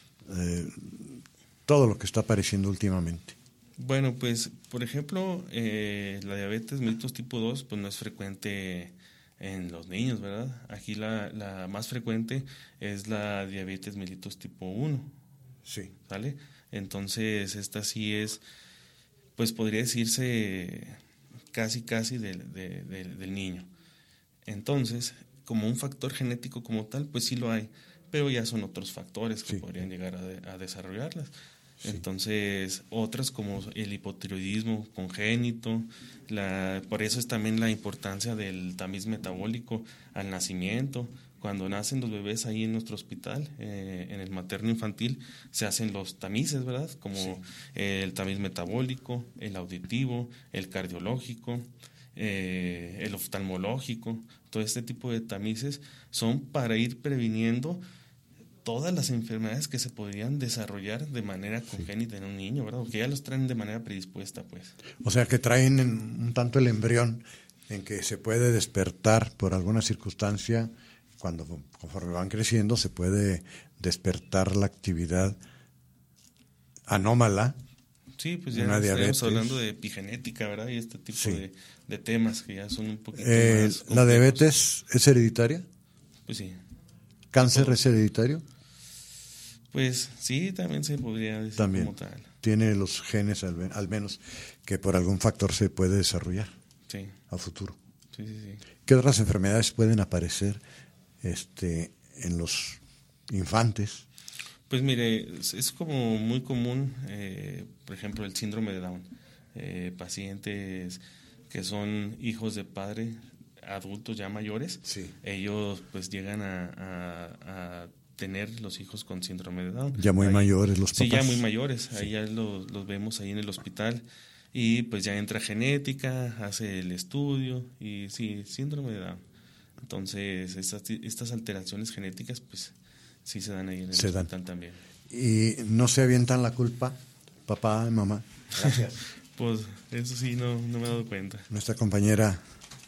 todo lo que está apareciendo últimamente? Bueno, pues, por ejemplo, la diabetes mellitus tipo 2, pues no es frecuente en los niños, ¿verdad? Aquí la más frecuente es la diabetes mellitus tipo 1. Sí. ¿Sale? Entonces, esta sí es, pues podría decirse casi del niño. Entonces, como un factor genético como tal, pues sí lo hay, pero ya son otros factores que podrían llegar a desarrollarlas. Sí. Entonces, otras como el hipotiroidismo congénito, por eso es también la importancia del tamiz metabólico al nacimiento. Cuando nacen los bebés ahí en nuestro hospital, en el materno infantil, se hacen los tamices, ¿verdad? Como el tamiz metabólico, el auditivo, el cardiológico, el oftalmológico. Todo este tipo de tamices son para ir previniendo todas las enfermedades que se podrían desarrollar de manera congénita en un niño, ¿verdad? Porque ya los traen de manera predispuesta, pues. O sea, que traen un tanto el embrión en que se puede despertar por alguna circunstancia. Conforme van creciendo, se puede despertar la actividad anómala. Sí, pues ya estamos hablando de epigenética, ¿verdad? Y este tipo de temas que ya son un poquito más complejos. ¿La diabetes es hereditaria? Pues sí. ¿Cáncer es hereditario? Pues sí, también se podría decir también como tal. Tiene los genes, al menos, que por algún factor se puede desarrollar a futuro. Sí. ¿Qué otras enfermedades pueden aparecer en los infantes? Pues mire, es como muy común, por ejemplo, el síndrome de Down. Pacientes que son hijos de padre, adultos ya mayores, ellos pues llegan a tener los hijos con síndrome de Down. Ya muy mayores los papás. Sí, ya muy mayores, ahí ya los vemos ahí en el hospital. Y pues ya entra genética, hace el estudio y sí, síndrome de Down. Entonces, estas alteraciones genéticas, pues, sí se dan ahí en el hospital también. ¿Y no se avientan la culpa, papá y mamá? Gracias. Pues, eso sí, no me he dado cuenta. Nuestra compañera,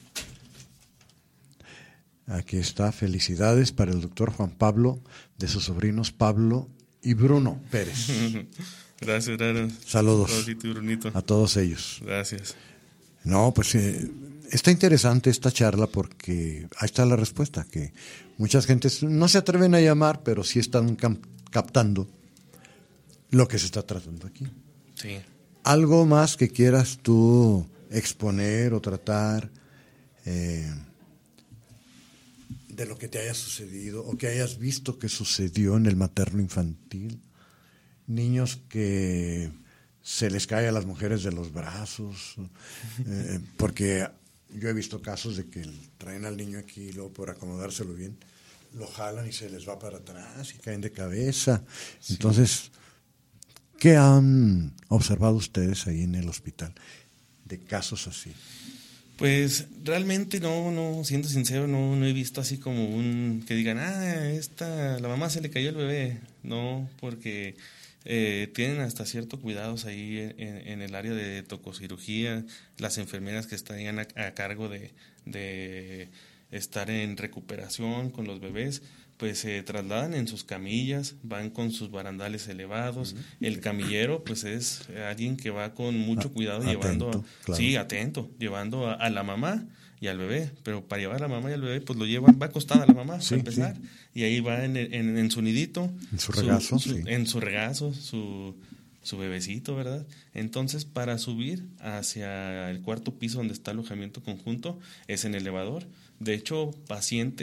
aquí está, felicidades para el doctor Juan Pablo, de sus sobrinos Pablo y Bruno Pérez. Gracias, Rana. Saludos a todos ellos. Gracias. No, pues está interesante esta charla porque ahí está la respuesta, que muchas gentes no se atreven a llamar, pero sí están captando lo que se está tratando aquí. Sí. ¿Algo más que quieras tú exponer o tratar de lo que te haya sucedido o que hayas visto que sucedió en el materno infantil? Niños que se les cae a las mujeres de los brazos, porque yo he visto casos de que traen al niño aquí y luego por acomodárselo bien, lo jalan y se les va para atrás y caen de cabeza. Sí. Entonces, ¿qué han observado ustedes ahí en el hospital de casos así? Pues realmente no, siendo sincero, no he visto así como que digan, la mamá se le cayó el bebé. No, porque tienen hasta cierto cuidados ahí en el área de tococirugía, las enfermeras que estarían a cargo de estar en recuperación con los bebés, pues se trasladan en sus camillas, van con sus barandales elevados. El camillero pues es alguien que va con mucho cuidado llevando llevando a la mamá y al bebé, pero para llevar a la mamá y al bebé pues va acostada la mamá para empezar, y ahí va en su nidito, en su regazo, en su regazo, su bebecito, ¿verdad? Entonces, para subir hacia el cuarto piso donde está el alojamiento conjunto es en elevador. De hecho, pacientes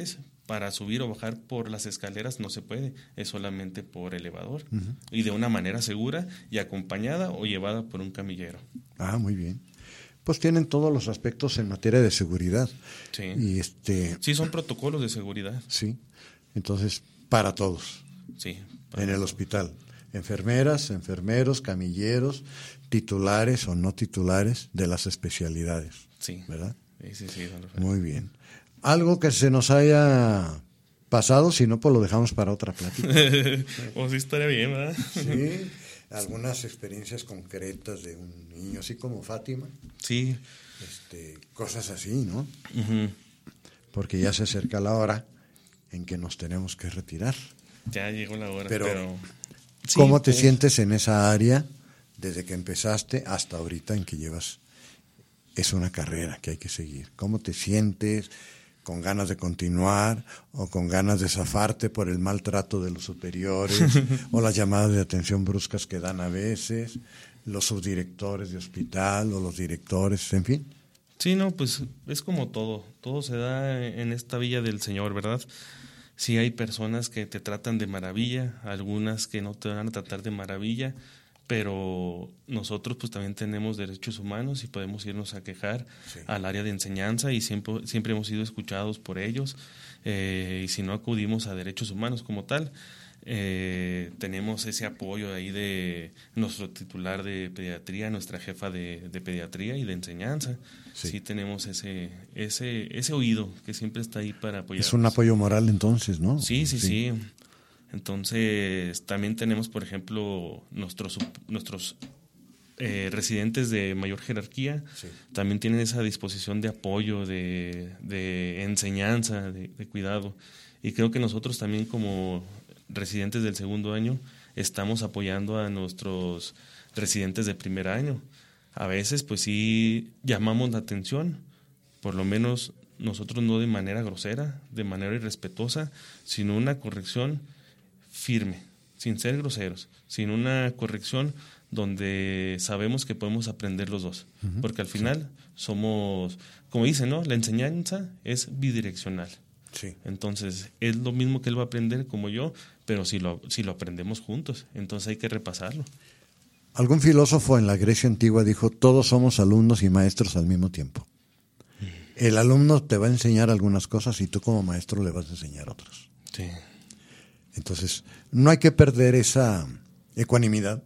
para subir o bajar por las escaleras no se puede, es solamente por elevador, y de una manera segura y acompañada o llevada por un camillero. Ah, muy bien. Pues tienen todos los aspectos en materia de seguridad. Sí. Y sí, son protocolos de seguridad. Sí. Entonces, para todos. Sí. En el hospital. Enfermeras, enfermeros, camilleros, titulares o no titulares de las especialidades. Sí. ¿Verdad? Sí, don Rafael. Muy bien. Algo que se nos haya pasado, si no, pues lo dejamos para otra plática. Pues sí estaría bien, ¿verdad? Sí, algunas experiencias concretas de un niño, así como Fátima. Sí. Cosas así, ¿no? Uh-huh. Porque ya se acerca la hora en que nos tenemos que retirar. Ya llegó la hora, pero sí, ¿cómo te sientes en esa área desde que empezaste hasta ahorita en que llevas? Es una carrera que hay que seguir. ¿Cómo te sientes? ¿Con ganas de continuar o con ganas de zafarte por el maltrato de los superiores o las llamadas de atención bruscas que dan a veces, los subdirectores de hospital o los directores, en fin? Sí, no, pues es como todo se da en esta villa del Señor, ¿verdad? Sí hay personas que te tratan de maravilla, algunas que no te van a tratar de maravilla, pero nosotros pues también tenemos derechos humanos y podemos irnos a quejar al área de enseñanza y siempre hemos sido escuchados por ellos, y si no acudimos a derechos humanos como tal, tenemos ese apoyo ahí de nuestro titular de pediatría, nuestra jefa de pediatría y de enseñanza. Sí tenemos ese oído que siempre está ahí para apoyar. Es un apoyo moral entonces, ¿no? Sí. Entonces, también tenemos, por ejemplo, nuestros residentes de mayor jerarquía, también tienen esa disposición de apoyo, de enseñanza, de cuidado. Y creo que nosotros también como residentes del segundo año estamos apoyando a nuestros residentes de primer año. A veces, pues sí, llamamos la atención, por lo menos nosotros no de manera grosera, de manera irrespetuosa, sino una corrección firme, sin ser groseros, sin una corrección donde sabemos que podemos aprender los dos, porque al final somos, como dicen, ¿no? La enseñanza es bidireccional. Sí. Entonces es lo mismo que él va a aprender como yo, pero si lo aprendemos juntos, entonces hay que repasarlo. Algún filósofo en la Grecia antigua dijo: todos somos alumnos y maestros al mismo tiempo. El alumno te va a enseñar algunas cosas y tú como maestro le vas a enseñar otras. Sí. Entonces, no hay que perder esa ecuanimidad,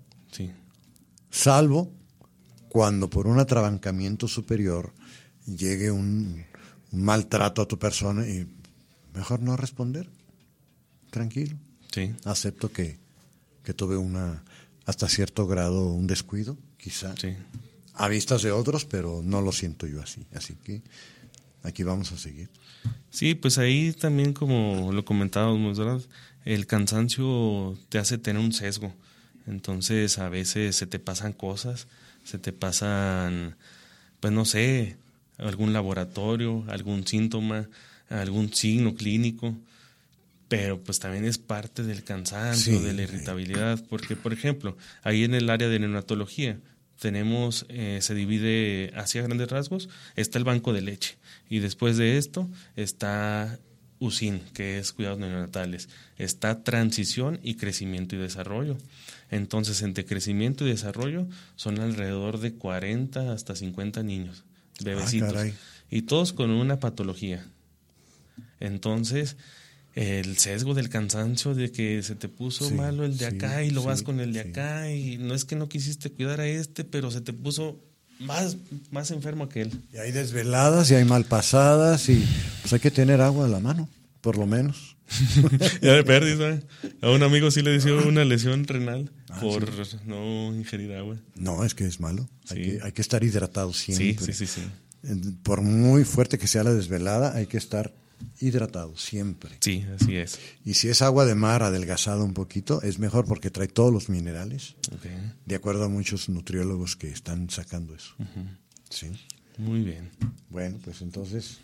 salvo cuando por un atrabancamiento superior llegue un maltrato a tu persona y mejor no responder. Tranquilo. Sí. Acepto que tuve hasta cierto grado un descuido, quizá, a vistas de otros, pero no lo siento yo así. Así que aquí vamos a seguir. Sí, pues ahí también, como lo comentábamos, ¿verdad? El cansancio te hace tener un sesgo. Entonces, a veces se te pasan cosas, se te pasan, pues no sé, algún laboratorio, algún síntoma, algún signo clínico, pero pues también es parte del cansancio, de la irritabilidad, porque, por ejemplo, ahí en el área de neonatología tenemos, se divide hacia grandes rasgos, está el banco de leche, y después de esto está USIN, que es cuidados neonatales, está transición y crecimiento y desarrollo. Entonces, entre crecimiento y desarrollo son alrededor de 40 hasta 50 niños, bebecitos, y todos con una patología. Entonces, el sesgo del cansancio de que se te puso malo el de acá y lo vas con el de acá, y no es que no quisiste cuidar a pero se te puso más enfermo que él. Y hay desveladas y hay malpasadas y pues hay que tener agua a la mano, por lo menos. Ya de pérdida, ¿sabes? A un amigo sí le dio una lesión renal por no ingerir agua. No, es que es malo. Hay que estar hidratado siempre. Sí. Por muy fuerte que sea la desvelada, hay que estar hidratado siempre. Sí, así es. Y si es agua de mar adelgazada un poquito, es mejor porque trae todos los minerales, de acuerdo a muchos nutriólogos que están sacando eso. Sí. Muy bien. Bueno, pues entonces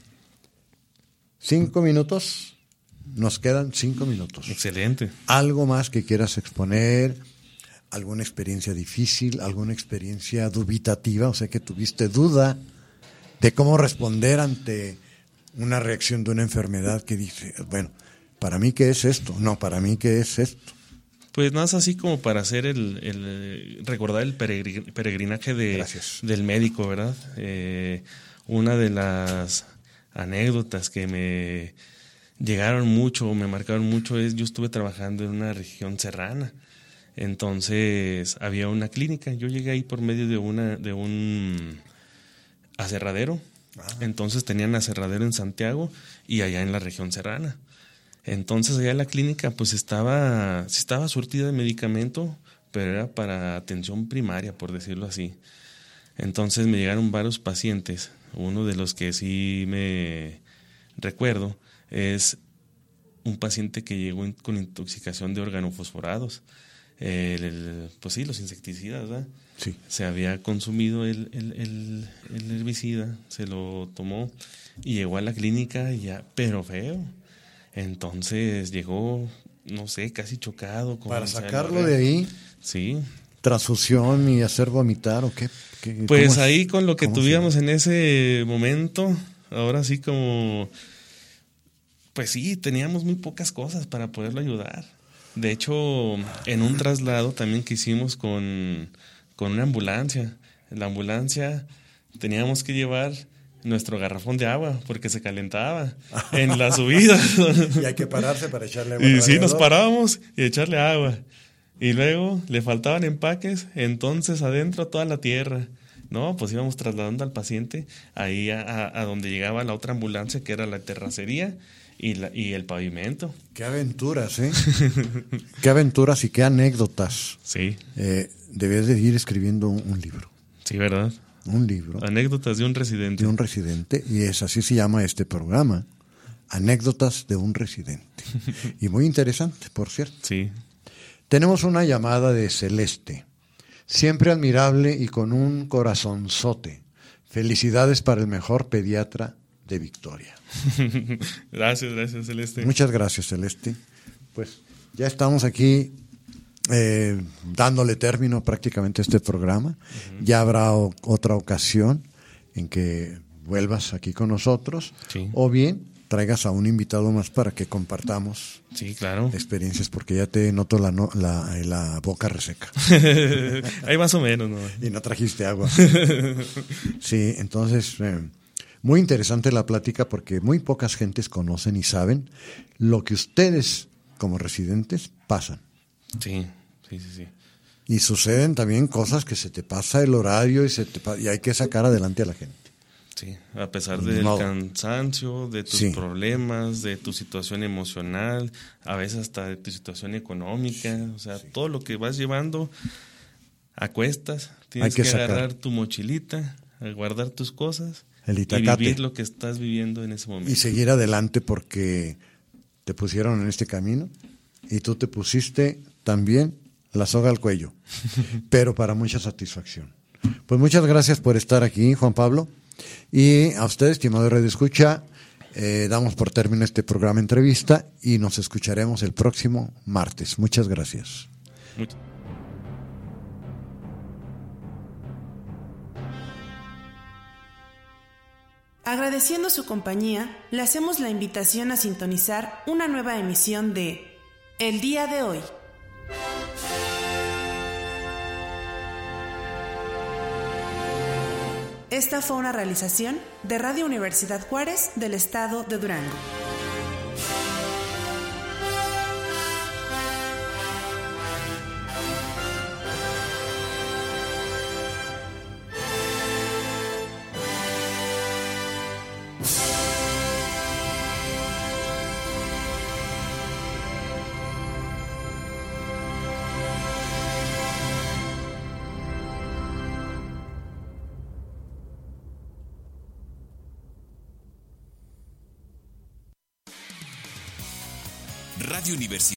5 minutos. Nos quedan 5 minutos. Excelente. ¿Algo más que quieras exponer? ¿Alguna experiencia difícil? ¿Alguna experiencia dubitativa? O sea, que tuviste duda de cómo responder ante una reacción de una enfermedad que dice, bueno, ¿para mí qué es esto? No, ¿para mí qué es esto? Pues más así como para hacer recordar el peregrinaje del médico, ¿verdad? Una de las anécdotas que me llegaron mucho, me marcaron mucho, es yo estuve trabajando en una región serrana. Entonces había una clínica. Yo llegué ahí por medio de un aserradero. Entonces tenían aserradero en Santiago y allá en la región serrana. Entonces allá la clínica pues estaba surtida de medicamento, pero era para atención primaria, por decirlo así. Entonces me llegaron varios pacientes. Uno de los que sí me recuerdo es un paciente que llegó con intoxicación de organofosforados. Pues sí, los insecticidas, ¿verdad? Sí. Se había consumido el herbicida, se lo tomó y llegó a la clínica ya, pero feo. Entonces llegó, no sé, casi chocado. Para sacarlo de ahí. Sí. Transfusión y hacer vomitar o qué. Pues ahí con lo que tuvimos en ese momento, ahora sí como, pues sí, teníamos muy pocas cosas para poderlo ayudar. De hecho, en un traslado también que hicimos con una ambulancia. En la ambulancia teníamos que llevar nuestro garrafón de agua porque se calentaba en la subida. Y hay que pararse para echarle agua. Y sí, nos parábamos y echarle agua. Y luego le faltaban empaques, entonces adentro toda la tierra. No, pues íbamos trasladando al paciente ahí a donde llegaba la otra ambulancia, que era la terracería y el pavimento. Qué aventuras, ¿eh? Qué aventuras y qué anécdotas. Sí. Debes de ir escribiendo un libro. Sí, ¿verdad? Un libro. Anécdotas de un residente. De un residente, y así se llama este programa. Anécdotas de un residente. Y muy interesante, por cierto. Sí. Tenemos una llamada de Celeste. Siempre admirable y con un corazonzote. Felicidades para el mejor pediatra de Victoria. Gracias, Celeste. Muchas gracias, Celeste. Pues ya estamos aquí dándole término prácticamente a este programa. Uh-huh. Ya habrá otra ocasión en que vuelvas aquí con nosotros. Sí. O bien traigas a un invitado más para que compartamos, sí, claro, experiencias, porque ya te noto la boca reseca. Ahí más o menos, ¿no? Y no trajiste agua. Sí, entonces, muy interesante la plática porque muy pocas gentes conocen y saben lo que ustedes, como residentes, pasan. Sí. Y suceden también cosas que se te pasa el horario y hay que sacar adelante a la gente. Sí, a pesar del cansancio, de tus problemas, de tu situación emocional, a veces hasta de tu situación económica, o sea, todo lo que vas llevando a cuestas, tienes que agarrar tu mochilita, a guardar tus cosas y vivir lo que estás viviendo en ese momento. Y seguir adelante porque te pusieron en este camino y tú te pusiste también la soga al cuello, pero para mucha satisfacción. Pues muchas gracias por estar aquí, Juan Pablo. Y a ustedes, estimado Radio Escucha, damos por término este programa entrevista y nos escucharemos el próximo martes. Muchas gracias. Agradeciendo su compañía, le hacemos la invitación a sintonizar una nueva emisión de El Día de Hoy. Esta fue una realización de Radio Universidad Juárez del Estado de Durango. Radio Universidad.